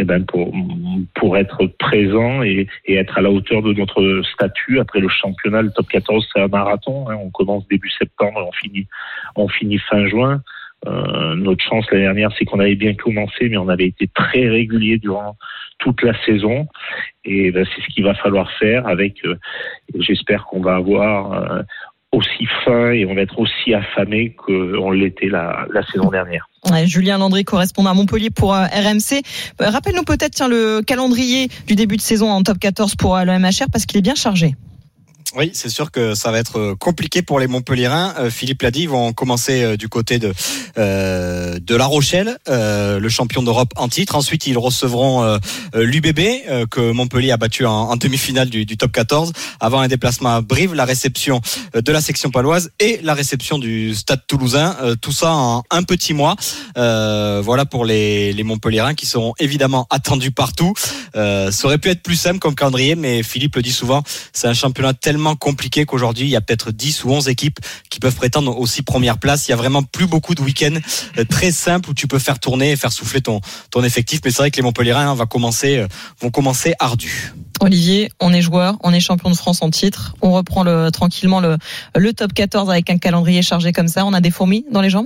être présent et être à la hauteur de notre statut. Après le championnat, le top 14, c'est un marathon. On commence début septembre et on finit fin juin. Notre chance l'année dernière, c'est qu'on avait bien commencé, mais on avait été très régulier durant toute la saison. Et c'est ce qu'il va falloir faire avec. J'espère qu'on va avoir aussi faim et on va être aussi affamé qu'on l'était la saison dernière. Ouais, Julien Landry, correspondant à Montpellier pour RMC. Rappelle-nous peut-être le calendrier du début de saison en top 14 pour le MHR, parce qu'il est bien chargé. Oui, c'est sûr que ça va être compliqué pour les Montpelliérains. Philippe l'a dit, ils vont commencer du côté de La Rochelle, le champion d'Europe en titre. Ensuite, ils recevront l'UBB que Montpellier a battu en demi-finale du top 14, avant un déplacement à Brive, la réception de la section paloise et la réception du Stade Toulousain. Tout ça en un petit mois. Voilà pour les Montpelliérains qui seront évidemment attendus partout. Ça aurait pu être plus simple comme calendrier, mais Philippe le dit souvent, c'est un championnat tellement compliqué qu'aujourd'hui il y a peut-être 10 ou 11 équipes qui peuvent prétendre aux 6 premières places. Il y a vraiment plus beaucoup de week-ends très simples où tu peux faire tourner et faire souffler ton effectif, mais c'est vrai que les Montpelliérains vont commencer ardus. Olivier, on est joueur, on est champion de France en titre, on reprend tranquillement le top 14 avec un calendrier chargé comme ça, on a des fourmis dans les jambes?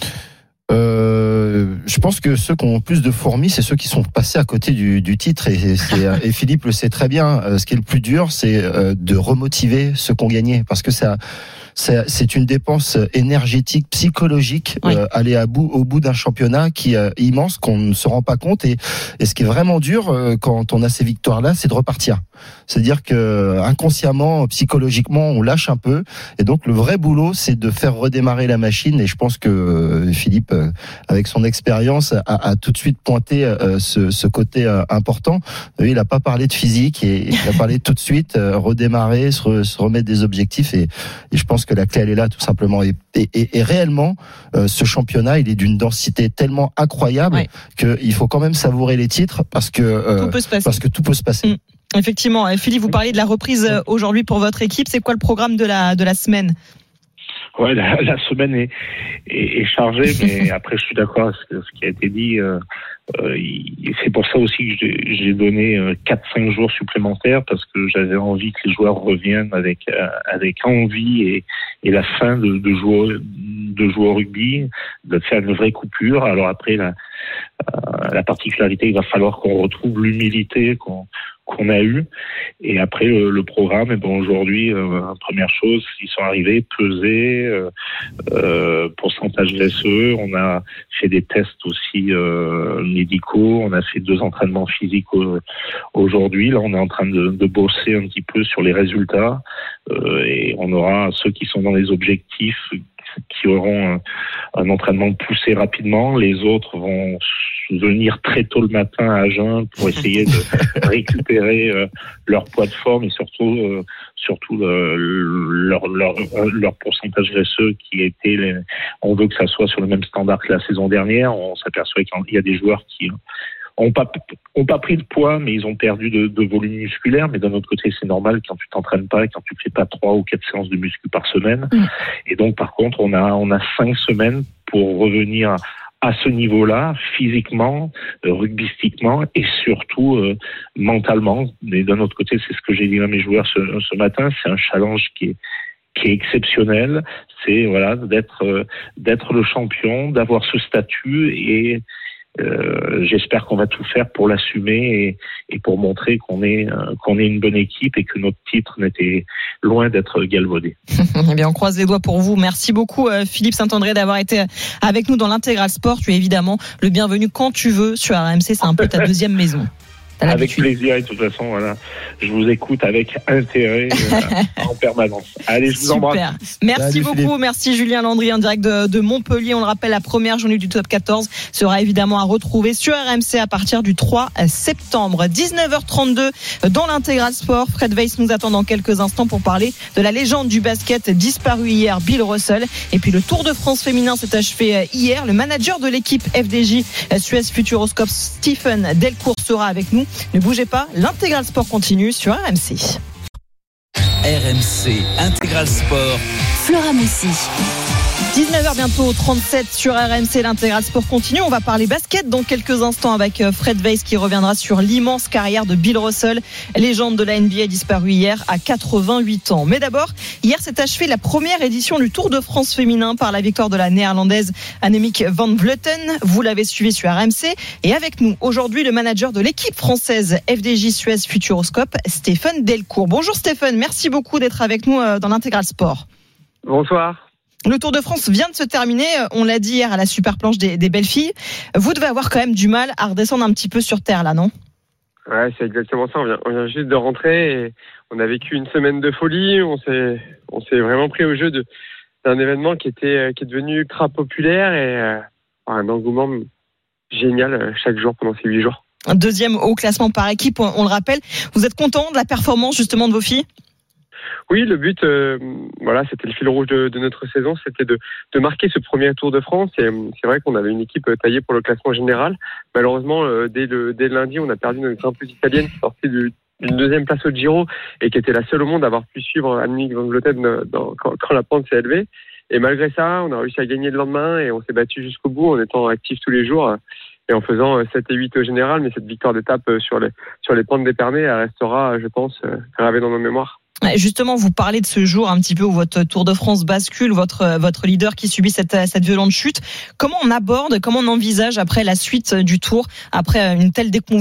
Je pense que ceux qui ont plus de fourmis, c'est ceux qui sont passés à côté du titre, et Philippe le sait très bien. Ce qui est le plus dur, c'est de remotiver ceux qui ont gagné, parce que c'est une dépense énergétique, psychologique, oui. Aller au bout d'un championnat qui est immense, qu'on ne se rend pas compte, et ce qui est vraiment dur quand on a ces victoires-là, c'est de repartir. C'est-à-dire que inconsciemment, psychologiquement, on lâche un peu, et donc le vrai boulot, c'est de faire redémarrer la machine, et je pense que Philippe, avec son expérience, a tout de suite pointé ce côté important. Il n'a pas parlé de physique, et il a parlé tout de suite redémarrer, se remettre des objectifs, et je pense que la clé, elle est là, tout simplement. Et réellement, ce championnat, il est d'une densité tellement incroyable, oui, qu'il faut quand même savourer les titres, parce que tout peut se passer. Effectivement. Philippe, vous parliez de la reprise aujourd'hui pour votre équipe. C'est quoi le programme de la semaine? Ouais, la semaine est chargée, mais après je suis d'accord avec ce qui a été dit. C'est pour ça aussi que j'ai donné 4-5 jours supplémentaires, parce que j'avais envie que les joueurs reviennent avec envie et la fin de jouer au rugby, de faire une vraie coupure. Alors après, la particularité, il va falloir qu'on retrouve l'humilité qu'on a eu, et après le programme. Et bon, aujourd'hui, première chose, ils sont arrivés pesés, pourcentage VSE. On a fait des tests aussi médicaux. On a fait 2 entraînements physiques aujourd'hui. Là, on est en train de bosser un petit peu sur les résultats, et on aura ceux qui sont dans les objectifs qui auront un entraînement poussé rapidement. Les autres vont venir très tôt le matin à jeun pour essayer de récupérer leur poids de forme, et surtout leur pourcentage VSE qui était, on veut que ça soit sur le même standard que la saison dernière. On s'aperçoit qu'il y a des joueurs qui ont pas pris de poids, mais ils ont perdu de volume musculaire. Mais d'un autre côté, c'est normal quand tu t'entraînes pas, quand tu fais pas 3 ou 4 séances de muscu par semaine. Et donc, par contre, on a 5 semaines pour revenir à ce niveau-là, physiquement, rugbystiquement, et surtout mentalement. Mais d'un autre côté, c'est ce que j'ai dit à mes joueurs ce matin, c'est un challenge qui est exceptionnel. C'est d'être le champion, d'avoir ce statut, et j'espère qu'on va tout faire pour l'assumer et pour montrer qu'on est une bonne équipe, et que notre titre n'était loin d'être galvaudé. Eh bien, on croise les doigts pour vous. Merci beaucoup, Philippe Saint-André, d'avoir été avec nous dans l'Intégral Sport. Tu es évidemment le bienvenu quand tu veux sur RMC. C'est un peu ta deuxième maison. Avec plaisir, et de toute façon, voilà, je vous écoute avec intérêt en permanence. Allez, je vous embrasse. Merci beaucoup. Philippe. Merci Julien Landry en direct de Montpellier. On le rappelle, la première journée du top 14 sera évidemment à retrouver sur RMC à partir du 3 septembre. 19h32 dans l'Intégral Sport. Fred Weiss nous attend dans quelques instants pour parler de la légende du basket disparu hier, Bill Russell. Et puis le Tour de France féminin s'est achevé hier. Le manager de l'équipe FDJ Suez Futuroscope, Stephen Delcourt, sera avec nous. Ne bougez pas, l'Intégral Sport continue sur RMC. RMC Intégral Sport. Flora Moussi. 19h bientôt 37 sur RMC, l'Intégral Sport continue. On va parler basket dans quelques instants avec Fred Weiss qui reviendra sur l'immense carrière de Bill Russell, légende de la NBA disparue hier à 88 ans. Mais d'abord, hier s'est achevée la première édition du Tour de France féminin par la victoire de la néerlandaise Annemiek van Vleuten. Vous l'avez suivi sur RMC. Et avec nous aujourd'hui, le manager de l'équipe française FDJ Suez Futuroscope, Stephen Delcourt. Bonjour Stephen, merci beaucoup d'être avec nous dans l'Intégral Sport. Bonsoir. Le Tour de France vient de se terminer, on l'a dit hier à la super planche des belles filles. Vous devez avoir quand même du mal à redescendre un petit peu sur terre là, non ? Ouais, c'est exactement ça. On vient juste de rentrer et on a vécu une semaine de folie. On s'est vraiment pris au jeu d'un événement qui est devenu ultra populaire et un engouement génial chaque jour pendant ces 8 jours. Un deuxième au classement par équipe, on le rappelle. Vous êtes content de la performance justement de vos filles ? Oui, le but, c'était le fil rouge de notre saison, c'était de marquer ce premier Tour de France. Et c'est vrai qu'on avait une équipe taillée pour le classement général. Malheureusement, dès lundi, on a perdu notre grimpeuse italienne qui est sortie d'une deuxième place au Giro et qui était la seule au monde à avoir pu suivre Annemiek van Vleuten quand la pente s'est élevée. Et malgré ça, on a réussi à gagner le lendemain et on s'est battu jusqu'au bout en étant actifs tous les jours et en faisant 7 et 8 au général. Mais cette victoire d'étape sur les pentes d'Épernay, elle restera, je pense, gravée dans nos mémoires. Justement, vous parlez de ce jour un petit peu où votre Tour de France bascule, votre leader qui subit cette violente chute. Comment on envisage après la suite du Tour, après une telle déconvenue ?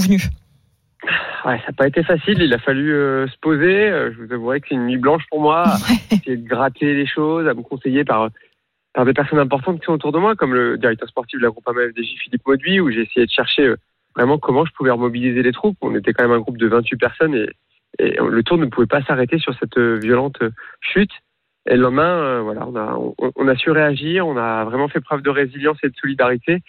Ouais, ça n'a pas été facile. Il a fallu se poser. Je vous avouerai que c'est une nuit blanche pour moi. Essayer de gratter les choses, à me conseiller par des personnes importantes qui sont autour de moi, comme le directeur sportif de la Groupama FDJ, Philippe Mauduit, où j'ai essayé de chercher vraiment comment je pouvais remobiliser les troupes. On était quand même un groupe de 28 personnes et le Tour ne pouvait pas s'arrêter sur cette violente chute. Et le lendemain, on a su réagir, on a vraiment fait preuve de résilience et de solidarité.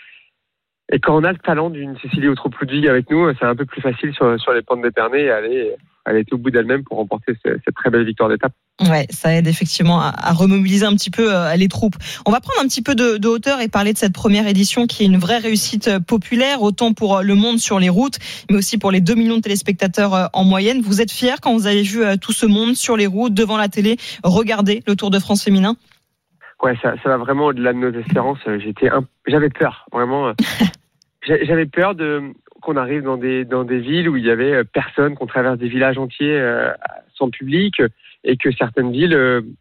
Et quand on a le talent d'une Cécilie Autreau-Ploudvig avec nous, c'est un peu plus facile sur les pentes d'Épernay et aller au bout d'elle-même pour remporter cette très belle victoire d'étape. Ouais, ça aide effectivement à remobiliser un petit peu les troupes. On va prendre un petit peu de hauteur et parler de cette première édition qui est une vraie réussite populaire, autant pour le monde sur les routes, mais aussi pour les 2 millions de téléspectateurs en moyenne. Vous êtes fiers quand vous avez vu tout ce monde sur les routes, devant la télé, regarder le Tour de France féminin ? Ouais, ça va vraiment au-delà de nos espérances. J'avais peur, vraiment. J'avais peur qu'on arrive dans des villes où il y avait personne, qu'on traverse des villages entiers sans public et que certaines villes,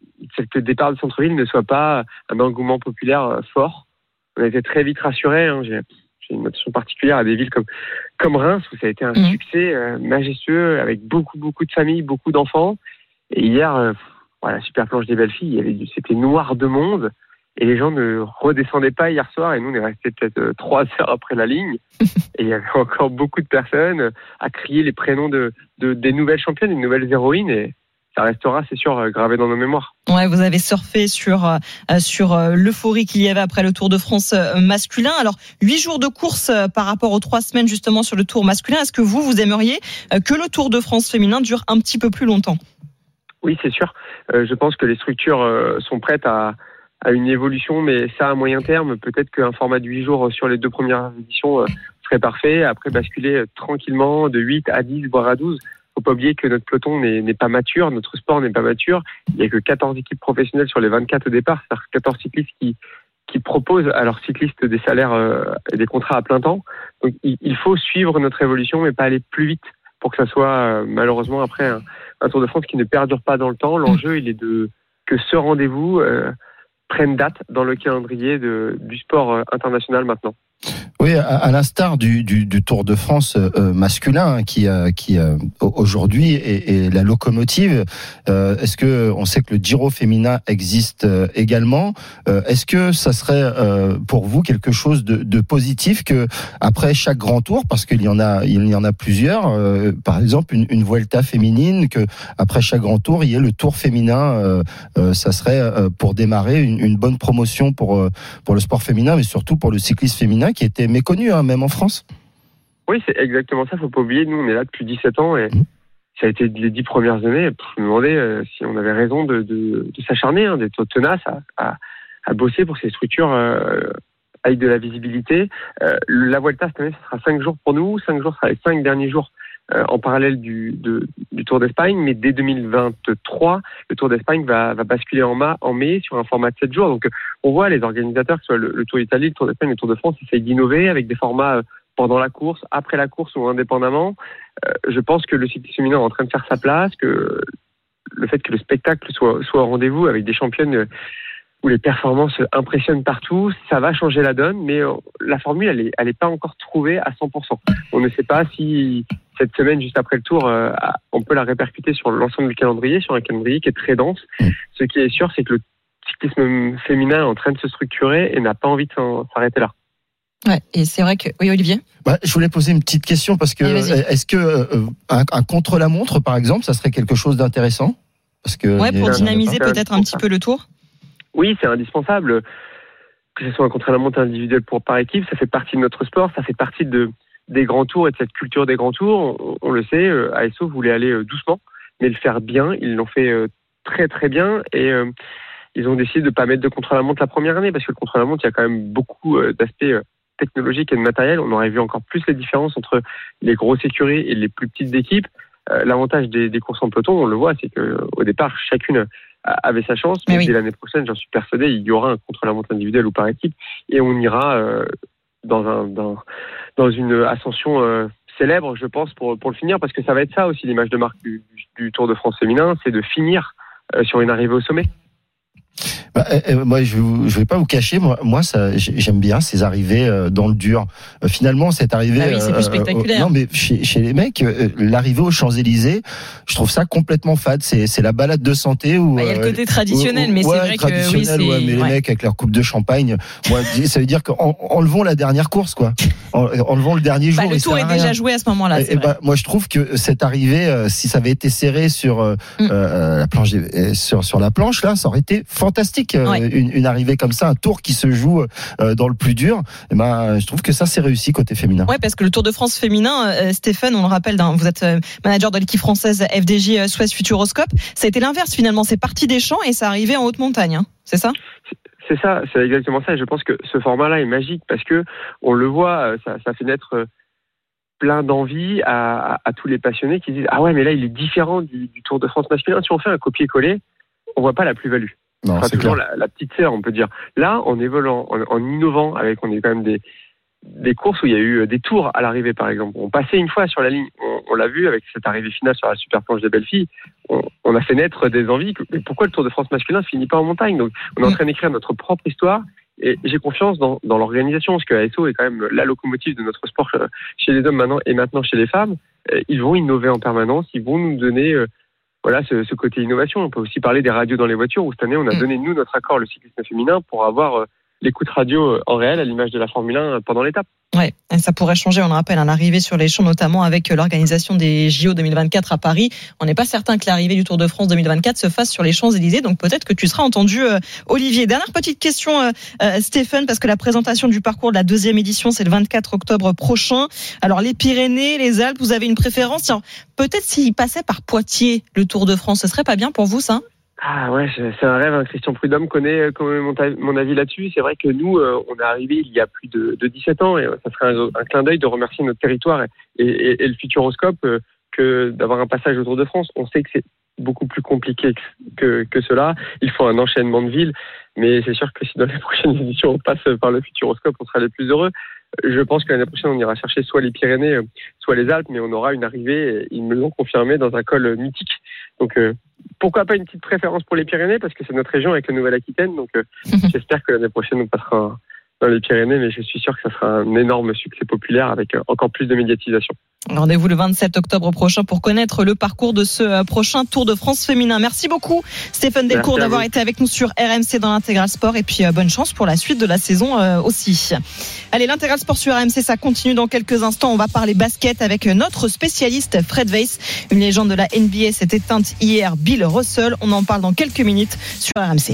le départ de centre-ville ne soit pas un engouement populaire fort. On a été très vite rassurés. J'ai une attention particulière à des villes comme Reims où ça a été un succès majestueux avec beaucoup de familles, beaucoup d'enfants. Et hier, la super planche des belles filles, c'était noir de monde. Et les gens ne redescendaient pas hier soir et nous on est restés peut-être 3 heures après la ligne et il y avait encore beaucoup de personnes à crier les prénoms des nouvelles championnes, des nouvelles héroïnes et ça restera, c'est sûr, gravé dans nos mémoires. Ouais, vous avez surfé sur l'euphorie qu'il y avait après le Tour de France masculin. Alors 8 jours de course par rapport aux 3 semaines justement sur le Tour masculin. Est-ce que vous aimeriez que le Tour de France féminin dure un petit peu plus longtemps ? Oui, c'est sûr. Je pense que les structures sont prêtes à une évolution, mais ça à moyen terme, peut-être qu'un format de 8 jours sur les 2 premières éditions serait parfait. Après, basculer tranquillement de 8 à 10, voire à 12. Faut pas oublier que notre peloton n'est pas mature, notre sport n'est pas mature. Il n'y a que 14 équipes professionnelles sur les 24 au départ, c'est-à-dire 14 cyclistes qui proposent à leurs cyclistes des salaires et des contrats à plein temps. Donc, il faut suivre notre évolution, mais pas aller plus vite pour que ça soit malheureusement après un Tour de France qui ne perdure pas dans le temps. L'enjeu, il est que ce rendez-vous prennent date dans le calendrier du sport international maintenant. Oui, à l'instar du Tour de France masculin qui aujourd'hui est la locomotive. Est-ce que on sait que le Giro féminin existe également? Est-ce que ça serait pour vous quelque chose de positif que après chaque grand tour, parce qu'il y en a plusieurs, par exemple une Vuelta féminine, que après chaque grand tour il y ait le Tour féminin, ça serait pour démarrer une bonne promotion pour le sport féminin, mais surtout pour le cyclisme féminin qui était méconnu, même en France. Oui, c'est exactement ça. Faut pas oublier, nous, on est là depuis 17 ans et ça a été les 10 premières années. Je me demandais si on avait raison de s'acharner, d'être tenace, à bosser pour que ces structures aient de la visibilité. La Vuelta, cette année, ce sera 5 jours pour nous. 5 jours, ce sera les 5 derniers jours en parallèle du Tour d'Espagne. Mais dès 2023, le Tour d'Espagne va basculer en mai sur un format de 7 jours. Donc, on voit les organisateurs, que ce soit le Tour d'Italie, le Tour d'Espagne, le Tour de France, essayent d'innover avec des formats pendant la course, après la course ou indépendamment. Je pense que le cyclisme féminin est en train de faire sa place, que le fait que le spectacle soit au rendez-vous avec des championnes où les performances impressionnent partout, ça va changer la donne, mais la formule, elle est pas encore trouvée à 100%. On ne sait pas si cette semaine, juste après le Tour, on peut la répercuter sur l'ensemble du calendrier, sur un calendrier qui est très dense. Ce qui est sûr, c'est que le cyclisme féminin est en train de se structurer et n'a pas envie de s'arrêter là. Ouais, et c'est vrai que oui, Olivier. Je voulais poser une petite question parce que est-ce que un contre-la-montre, par exemple, ça serait quelque chose d'intéressant? Parce que pour dynamiser peut-être un petit peu le Tour. Oui, c'est indispensable. Que ce soit un contre-la-montre individuel par équipe, ça fait partie de notre sport, ça fait partie des grands tours et de cette culture des grands tours. On le sait, ASO voulait aller doucement, mais le faire bien. Ils l'ont fait très très bien et ils ont décidé de ne pas mettre de contre-la-montre la première année parce que le contre-la-montre, il y a quand même beaucoup d'aspects technologiques et de matériel. On aurait vu encore plus les différences entre les grosses écuries et les plus petites équipes. L'avantage des courses en peloton, on le voit, c'est qu'au départ, chacune avait sa chance. Mais dès l'année prochaine, j'en suis persuadé, il y aura un contre-la-montre individuel ou par équipe et on ira dans une ascension célèbre, je pense, pour le finir, parce que ça va être ça aussi l'image de marque du Tour de France féminin, c'est de finir sur une arrivée au sommet. Moi, je vais pas vous cacher, moi, ça, j'aime bien ces arrivées dans le dur. Finalement, cette arrivée, c'est plus spectaculaire. Non, mais chez les mecs, l'arrivée aux Champs-Élysées, je trouve ça complètement fade. C'est la balade de santé où il y a le côté traditionnel, mais c'est vrai que oui, mais les mecs avec leur coupe de champagne, moi, ça veut dire qu'enlevons la dernière course, quoi. Enlevons le dernier jour. Le Tour est déjà joué à ce moment-là. Moi, je trouve que cette arrivée, si ça avait été serré sur la planche, sur la planche, là, ça aurait été fantastique. Une arrivée comme ça, un tour qui se joue dans le plus dur. Je trouve que ça, c'est réussi côté féminin. Ouais, parce que le Tour de France féminin, Stéphane, on le rappelle, vous êtes manager de l'équipe française FDJ Suez Futuroscope. Ça a été l'inverse finalement. C'est parti des champs et ça arrivait en haute montagne. Hein. C'est ça? C'est ça, c'est exactement ça. Et je pense que ce format-là est magique parce que on le voit, ça fait naître plein d'envie à tous les passionnés qui disent ah ouais, mais là il est différent du Tour de France masculin. Si on fait un copier-coller, on voit pas la plus-value. Non, c'est toujours la petite sœur, on peut dire. Là, en évoluant, en innovant, on est quand même des courses où il y a eu des tours à l'arrivée, par exemple. On passait une fois sur la ligne, on l'a vu avec cette arrivée finale sur la super planche des belles filles. On a fait naître des envies. Mais pourquoi le Tour de France masculin ne finit pas en montagne? Donc, on est en train d'écrire notre propre histoire. Et j'ai confiance dans l'organisation, parce que ASO est quand même la locomotive de notre sport chez les hommes maintenant et maintenant chez les femmes. Ils vont innover en permanence, ils vont nous donner ce côté innovation. On peut aussi parler des radios dans les voitures, où cette année on a donné nous notre accord, le cyclisme féminin, pour avoir l'écoute radio en réel à l'image de la Formule 1 pendant l'étape. Ouais, ça pourrait changer, on le rappelle, l'arrivée sur les champs, notamment avec l'organisation des JO 2024 à Paris. On n'est pas certain que l'arrivée du Tour de France 2024 se fasse sur les Champs-Élysées, donc peut-être que tu seras entendu, Olivier. Dernière petite question, Stéphane, parce que la présentation du parcours de la 2e édition, c'est le 24 octobre prochain. Alors les Pyrénées, les Alpes, vous avez une préférence? Tiens, peut-être s'il passait par Poitiers, le Tour de France, ce serait pas bien pour vous, ça? Ah ouais, c'est un rêve. Christian Prudhomme connaît mon avis là-dessus. C'est vrai que nous, on est arrivé il y a plus de 17 ans et ça serait un clin d'œil de remercier notre territoire et le Futuroscope que d'avoir un passage au Tour de France. On sait que c'est beaucoup plus compliqué que cela. Il faut un enchaînement de villes, mais c'est sûr que si dans les prochaines éditions on passe par le Futuroscope, on sera les plus heureux. Je pense que l'année prochaine, on ira chercher soit les Pyrénées, soit les Alpes, mais on aura une arrivée, ils me l'ont confirmé, dans un col mythique. Donc, pourquoi pas une petite préférence pour les Pyrénées, parce que c'est notre région avec la Nouvelle-Aquitaine. Donc, j'espère que l'année prochaine, on passera dans les Pyrénées, mais je suis sûr que ça sera un énorme succès populaire avec encore plus de médiatisation. Rendez-vous le 27 octobre prochain pour connaître le parcours de ce prochain Tour de France féminin. Merci beaucoup Stéphane Delcourt d'avoir été avec nous sur RMC dans l'Intégral Sport et puis bonne chance pour la suite de la saison aussi. Allez, l'Intégral Sport sur RMC, ça continue dans quelques instants. On va parler basket avec notre spécialiste Fred Weiss, une légende de la NBA s'est éteinte hier, Bill Russell. On en parle dans quelques minutes sur RMC.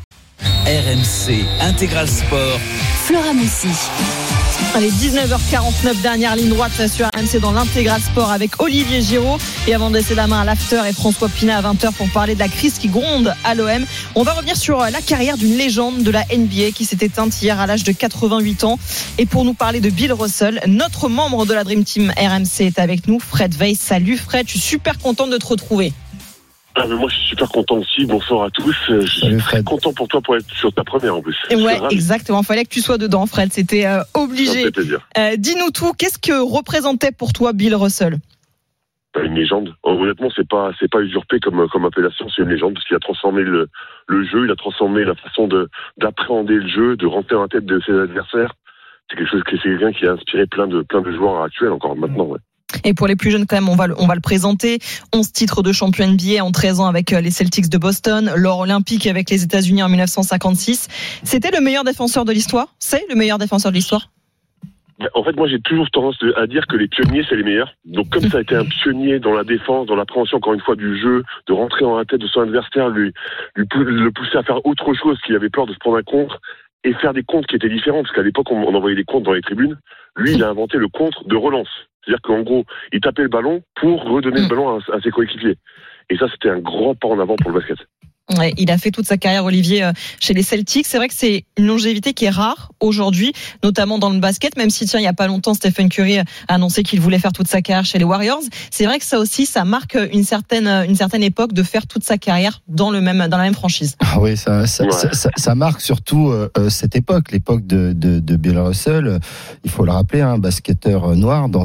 RMC Intégral Sport. Flora Moussi. Allez, 19h49, dernière ligne droite sur RMC dans l'Intégral Sport avec Olivier Giraud. Et avant de laisser la main à l'after et François Pinet à 20h pour parler de la crise qui gronde à l'OM, on va revenir sur la carrière d'une légende de la NBA qui s'est éteinte hier à l'âge de 88 ans. Et pour nous parler de Bill Russell, notre membre de la Dream Team RMC est avec nous, Fred Weiss. Salut Fred, je suis super content de te retrouver. Ah, mais moi je suis super content aussi, bonsoir à tous. Je suis très content pour toi pour être sur ta première en plus. Ouais, exactement, fallait que tu sois dedans Fred, c'était obligé. Dis-nous tout, qu'est-ce que représentait pour toi Bill Russell? Une légende. Honnêtement, c'est pas usurpé comme appellation, c'est une légende parce qu'il a transformé le jeu, il a transformé la façon d'appréhender le jeu, de rentrer dans la tête de ses adversaires. C'est quelqu'un qui a inspiré plein de joueurs actuels encore maintenant, ouais. Et pour les plus jeunes quand même, on va le présenter. 11 titres de champion NBA en 13 ans avec les Celtics de Boston, l'or olympique avec les États-Unis en 1956. C'était le meilleur défenseur de l'histoire? C'est le meilleur défenseur de l'histoire? En fait, moi, j'ai toujours tendance à dire que les pionniers, c'est les meilleurs. Donc, comme ça a été un pionnier dans la défense, dans l'appréhension, encore une fois, du jeu, de rentrer en la tête de son adversaire, le pousser à faire autre chose qu'il avait peur de se prendre un contre, et faire des contres qui étaient différents, parce qu'à l'époque, on envoyait des contres dans les tribunes. Lui, il a inventé le contre de relance. C'est-à-dire qu'en gros, il tapait le ballon pour redonner le ballon à ses coéquipiers. Et ça, c'était un grand pas en avant pour le basket. Ouais, il a fait toute sa carrière, Olivier, chez les Celtics. C'est vrai que c'est une longévité qui est rare aujourd'hui, notamment dans le basket, même si, tiens, il y a pas longtemps, Stephen Curry a annoncé qu'il voulait faire toute sa carrière chez les Warriors. C'est vrai que ça aussi, ça marque une certaine époque de faire toute sa carrière dans la même franchise. Ah oui, ça marque surtout cette époque, l'époque de Bill Russell. Il faut le rappeler, un basketteur noir dans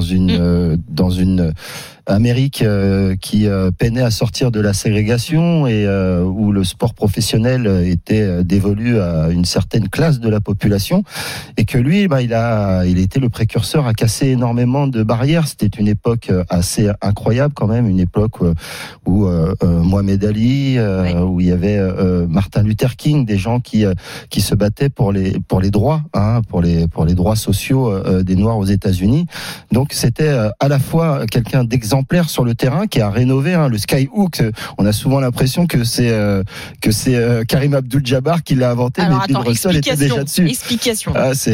une Amérique qui peinait à sortir de la ségrégation et où le sport professionnel était dévolu à une certaine classe de la population, et que lui, il a été le précurseur à casser énormément de barrières. C'était une époque assez incroyable quand même, une époque où Mohamed Ali, où il y avait Martin Luther King, des gens qui se battaient pour les droits, pour les droits sociaux des Noirs aux États-Unis. Donc c'était à la fois quelqu'un d'exemplaire sur le terrain qui a rénové le skyhook. On a souvent l'impression que c'est Karim Abdul-Jabbar qui l'a inventé, alors, mais Bill Russell était déjà dessus. Explication.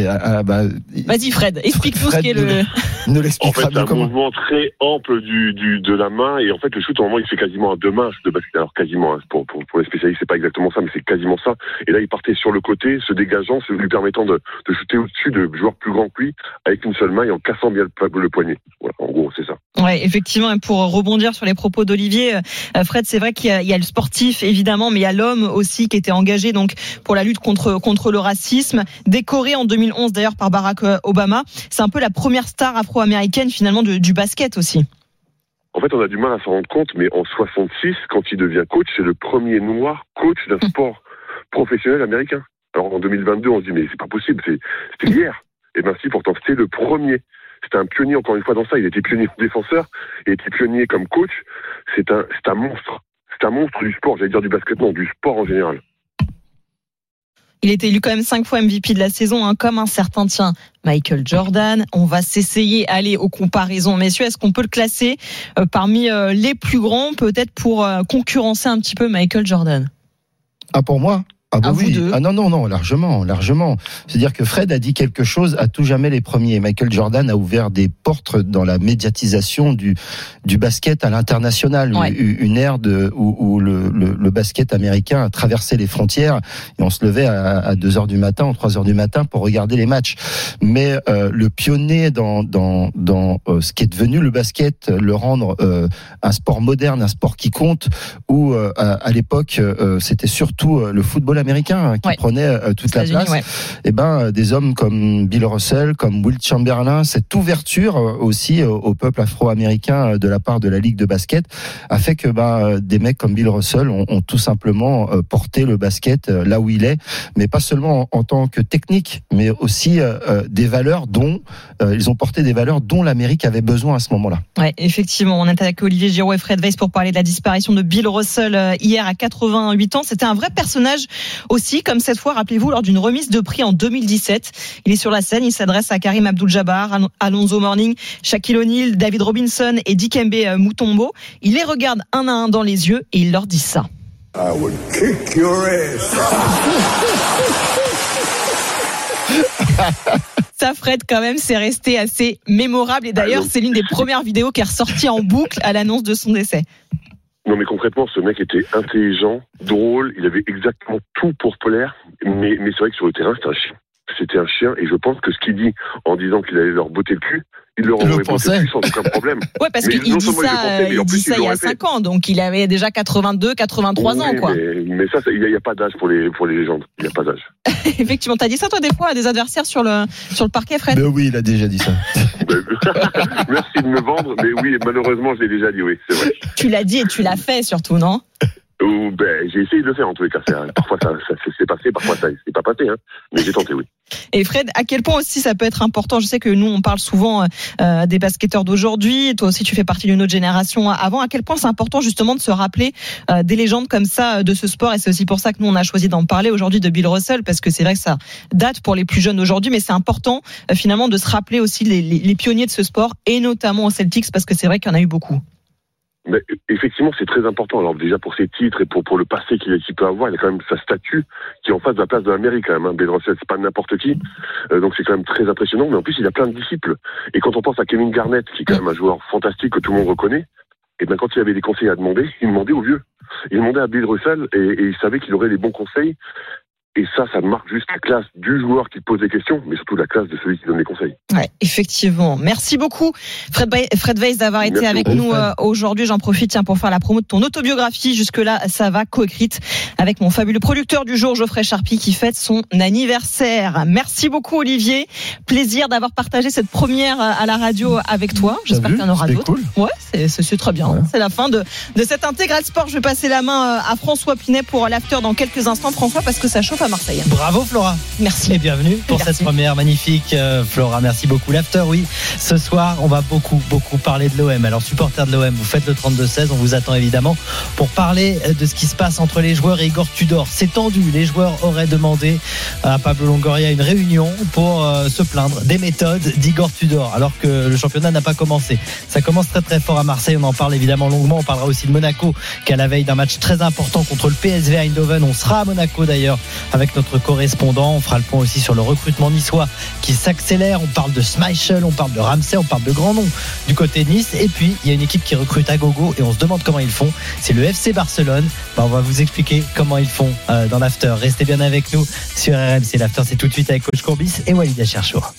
Vas-y Fred, explique-nous ce qu'est le. Ne l'expliquera en fait, c'est un mouvement très ample de la main, et en fait, le shoot, au moment, il fait quasiment à deux mains de basket. Alors quasiment, pour les spécialistes, c'est pas exactement ça, mais c'est quasiment ça. Et là, il partait sur le côté, se dégageant, lui permettant de shooter au-dessus de joueurs plus grands que lui, avec une seule main et en cassant bien le poignet. Voilà, en gros, c'est ça. Ouais, effectivement, pour rebondir sur les propos d'Olivier, Fred, c'est vrai qu'il y a le sportif évidemment, mais il y a l'homme aussi qui était engagé donc pour la lutte contre le racisme, décoré en 2011 d'ailleurs par Barack Obama. C'est un peu la première star afro-américaine finalement du basket aussi. En fait, on a du mal à s'en rendre compte, mais en 66, quand il devient coach, c'est le premier noir coach d'un sport professionnel américain. Alors en 2022, on se dit mais c'est pas possible, c'était hier. Et ben si, pourtant c'était le premier. C'était un pionnier, encore une fois, dans ça. Il était pionnier défenseur, il était pionnier comme coach. C'est un monstre. C'est un monstre du sport, j'allais dire du basket, non, du sport en général. Il était élu quand même 5 fois MVP de la saison, comme un certain, Michael Jordan. On va s'essayer, aller aux comparaisons. Messieurs, est-ce qu'on peut le classer parmi les plus grands, peut-être pour concurrencer un petit peu Michael Jordan? Pour moi? Vous deux. Non, largement. C'est-à-dire que Fred a dit quelque chose à tout jamais les premiers. Michael Jordan a ouvert des portes dans la médiatisation du basket à l'international. Ouais. Une ère où le basket américain a traversé les frontières et on se levait à 2h du matin ou 3h du matin pour regarder les matchs. Mais le pionnier dans ce qui est devenu le basket, le rendre un sport moderne, un sport qui compte, où à l'époque c'était surtout le football américain qui prenait toute la place. Ouais. Et des hommes comme Bill Russell, comme Wilt Chamberlain, cette ouverture aussi au peuple afro-américain de la part de la Ligue de basket a fait que des mecs comme Bill Russell ont tout simplement porté le basket là où il est, mais pas seulement en tant que technique, mais aussi des valeurs ils ont porté des valeurs dont l'Amérique avait besoin à ce moment-là. Ouais, effectivement, on est avec Olivier Giraud et Fred Weiss pour parler de la disparition de Bill Russell hier à 88 ans. C'était un vrai personnage aussi, comme cette fois, rappelez-vous, lors d'une remise de prix en 2017. Il est sur la scène, il s'adresse à Karim Abdul-Jabbar, Alonzo Mourning, Shaquille O'Neal, David Robinson et Dikembe Mutombo. Il les regarde un à un dans les yeux et il leur dit ça. I would kick your ass. Ça, Fred, quand même, c'est resté assez mémorable. Et d'ailleurs, c'est l'une des premières vidéos qui est ressortie en boucle à l'annonce de son décès. Non, mais concrètement, ce mec était intelligent, drôle, il avait exactement tout pour plaire, mais c'est vrai que sur le terrain, c'était un chien. C'était un chien, et je pense que ce qu'il dit en disant qu'il allait leur botter le cul, il leur aurait botté le cul sans aucun problème. Ouais, parce qu'il dit ça, il y a 5 ans, donc il avait déjà 82, 83 ans, quoi. Mais ça, il n'y a pas d'âge pour les légendes. Il n'y a pas d'âge. Effectivement, t'as dit ça, toi, des fois, à des adversaires sur le parquet, Fred? Oui, il a déjà dit ça. Merci de me vendre, mais oui, malheureusement, je l'ai déjà dit, oui, c'est vrai. Tu l'as dit et tu l'as fait, surtout, non? J'ai essayé de le faire, en tous les cas. Parfois, ça s'est passé, parfois, ça s'est pas passé, mais j'ai tenté, oui. Et Fred, à quel point aussi ça peut être important? Je sais que nous, on parle souvent des basketteurs d'aujourd'hui. Toi aussi, tu fais partie d'une autre génération avant. À quel point c'est important justement de se rappeler des légendes comme ça de ce sport? Et c'est aussi pour ça que nous, on a choisi d'en parler aujourd'hui de Bill Russell, parce que c'est vrai que ça date pour les plus jeunes aujourd'hui, mais c'est important finalement de se rappeler aussi les pionniers de ce sport, et notamment aux Celtics, parce que c'est vrai qu'il y en a eu beaucoup. Mais effectivement, c'est très important. Alors déjà pour ses titres et pour le passé qu'il peut avoir, il a quand même sa statue qui est en face de la place de l'Amérique quand même. Hein. Bill Russell, c'est pas n'importe qui, donc c'est quand même très impressionnant. Mais en plus, il a plein de disciples. Et quand on pense à Kevin Garnett, qui est quand même un joueur fantastique que tout le monde reconnaît, et bien quand il avait des conseils à demander, il demandait aux vieux. Il demandait à Bill Russell et il savait qu'il aurait les bons conseils. Et ça marque juste la classe du joueur qui pose des questions, mais surtout la classe de celui qui donne des conseils. Ouais, effectivement. Merci beaucoup, Fred Weiss, d'avoir été avec nous aujourd'hui. J'en profite pour faire la promo de ton autobiographie. Jusque-là, ça va, coécrite avec mon fabuleux producteur du jour, Geoffrey Charpie, qui fête son anniversaire. Merci beaucoup, Olivier. Plaisir d'avoir partagé cette première à la radio avec toi. J'espère qu'il y en aura d'autres. Cool. Ouais, c'est très bien. Ouais. C'est la fin de cet intégral sport. Je vais passer la main à François Pinet pour l'after dans quelques instants. François, parce que ça chauffe à Marseille. Bravo Flora. Merci. Et bienvenue pour cette première magnifique Flora. Merci beaucoup. L'after, oui. Ce soir, on va beaucoup parler de l'OM. Alors, supporters de l'OM, vous faites le 32-16. On vous attend évidemment pour parler de ce qui se passe entre les joueurs et Igor Tudor. C'est tendu. Les joueurs auraient demandé à Pablo Longoria une réunion pour se plaindre des méthodes d'Igor Tudor, alors que le championnat n'a pas commencé. Ça commence très fort à Marseille. On en parle évidemment longuement. On parlera aussi de Monaco, qui à la veille d'un match très important contre le PSV Eindhoven. On sera à Monaco d'ailleurs avec notre correspondant. On fera le point aussi sur le recrutement niçois qui s'accélère. On parle de Schmeichel, on parle de Ramsey, on parle de grands noms du côté de Nice. Et puis il y a une équipe qui recrute à gogo et on se demande comment ils font. C'est le FC Barcelone. On va vous expliquer comment ils font dans l'after. Restez bien avec nous sur RMC. L'after, c'est tout de suite avec Coach Courbis et Walid Acharchour.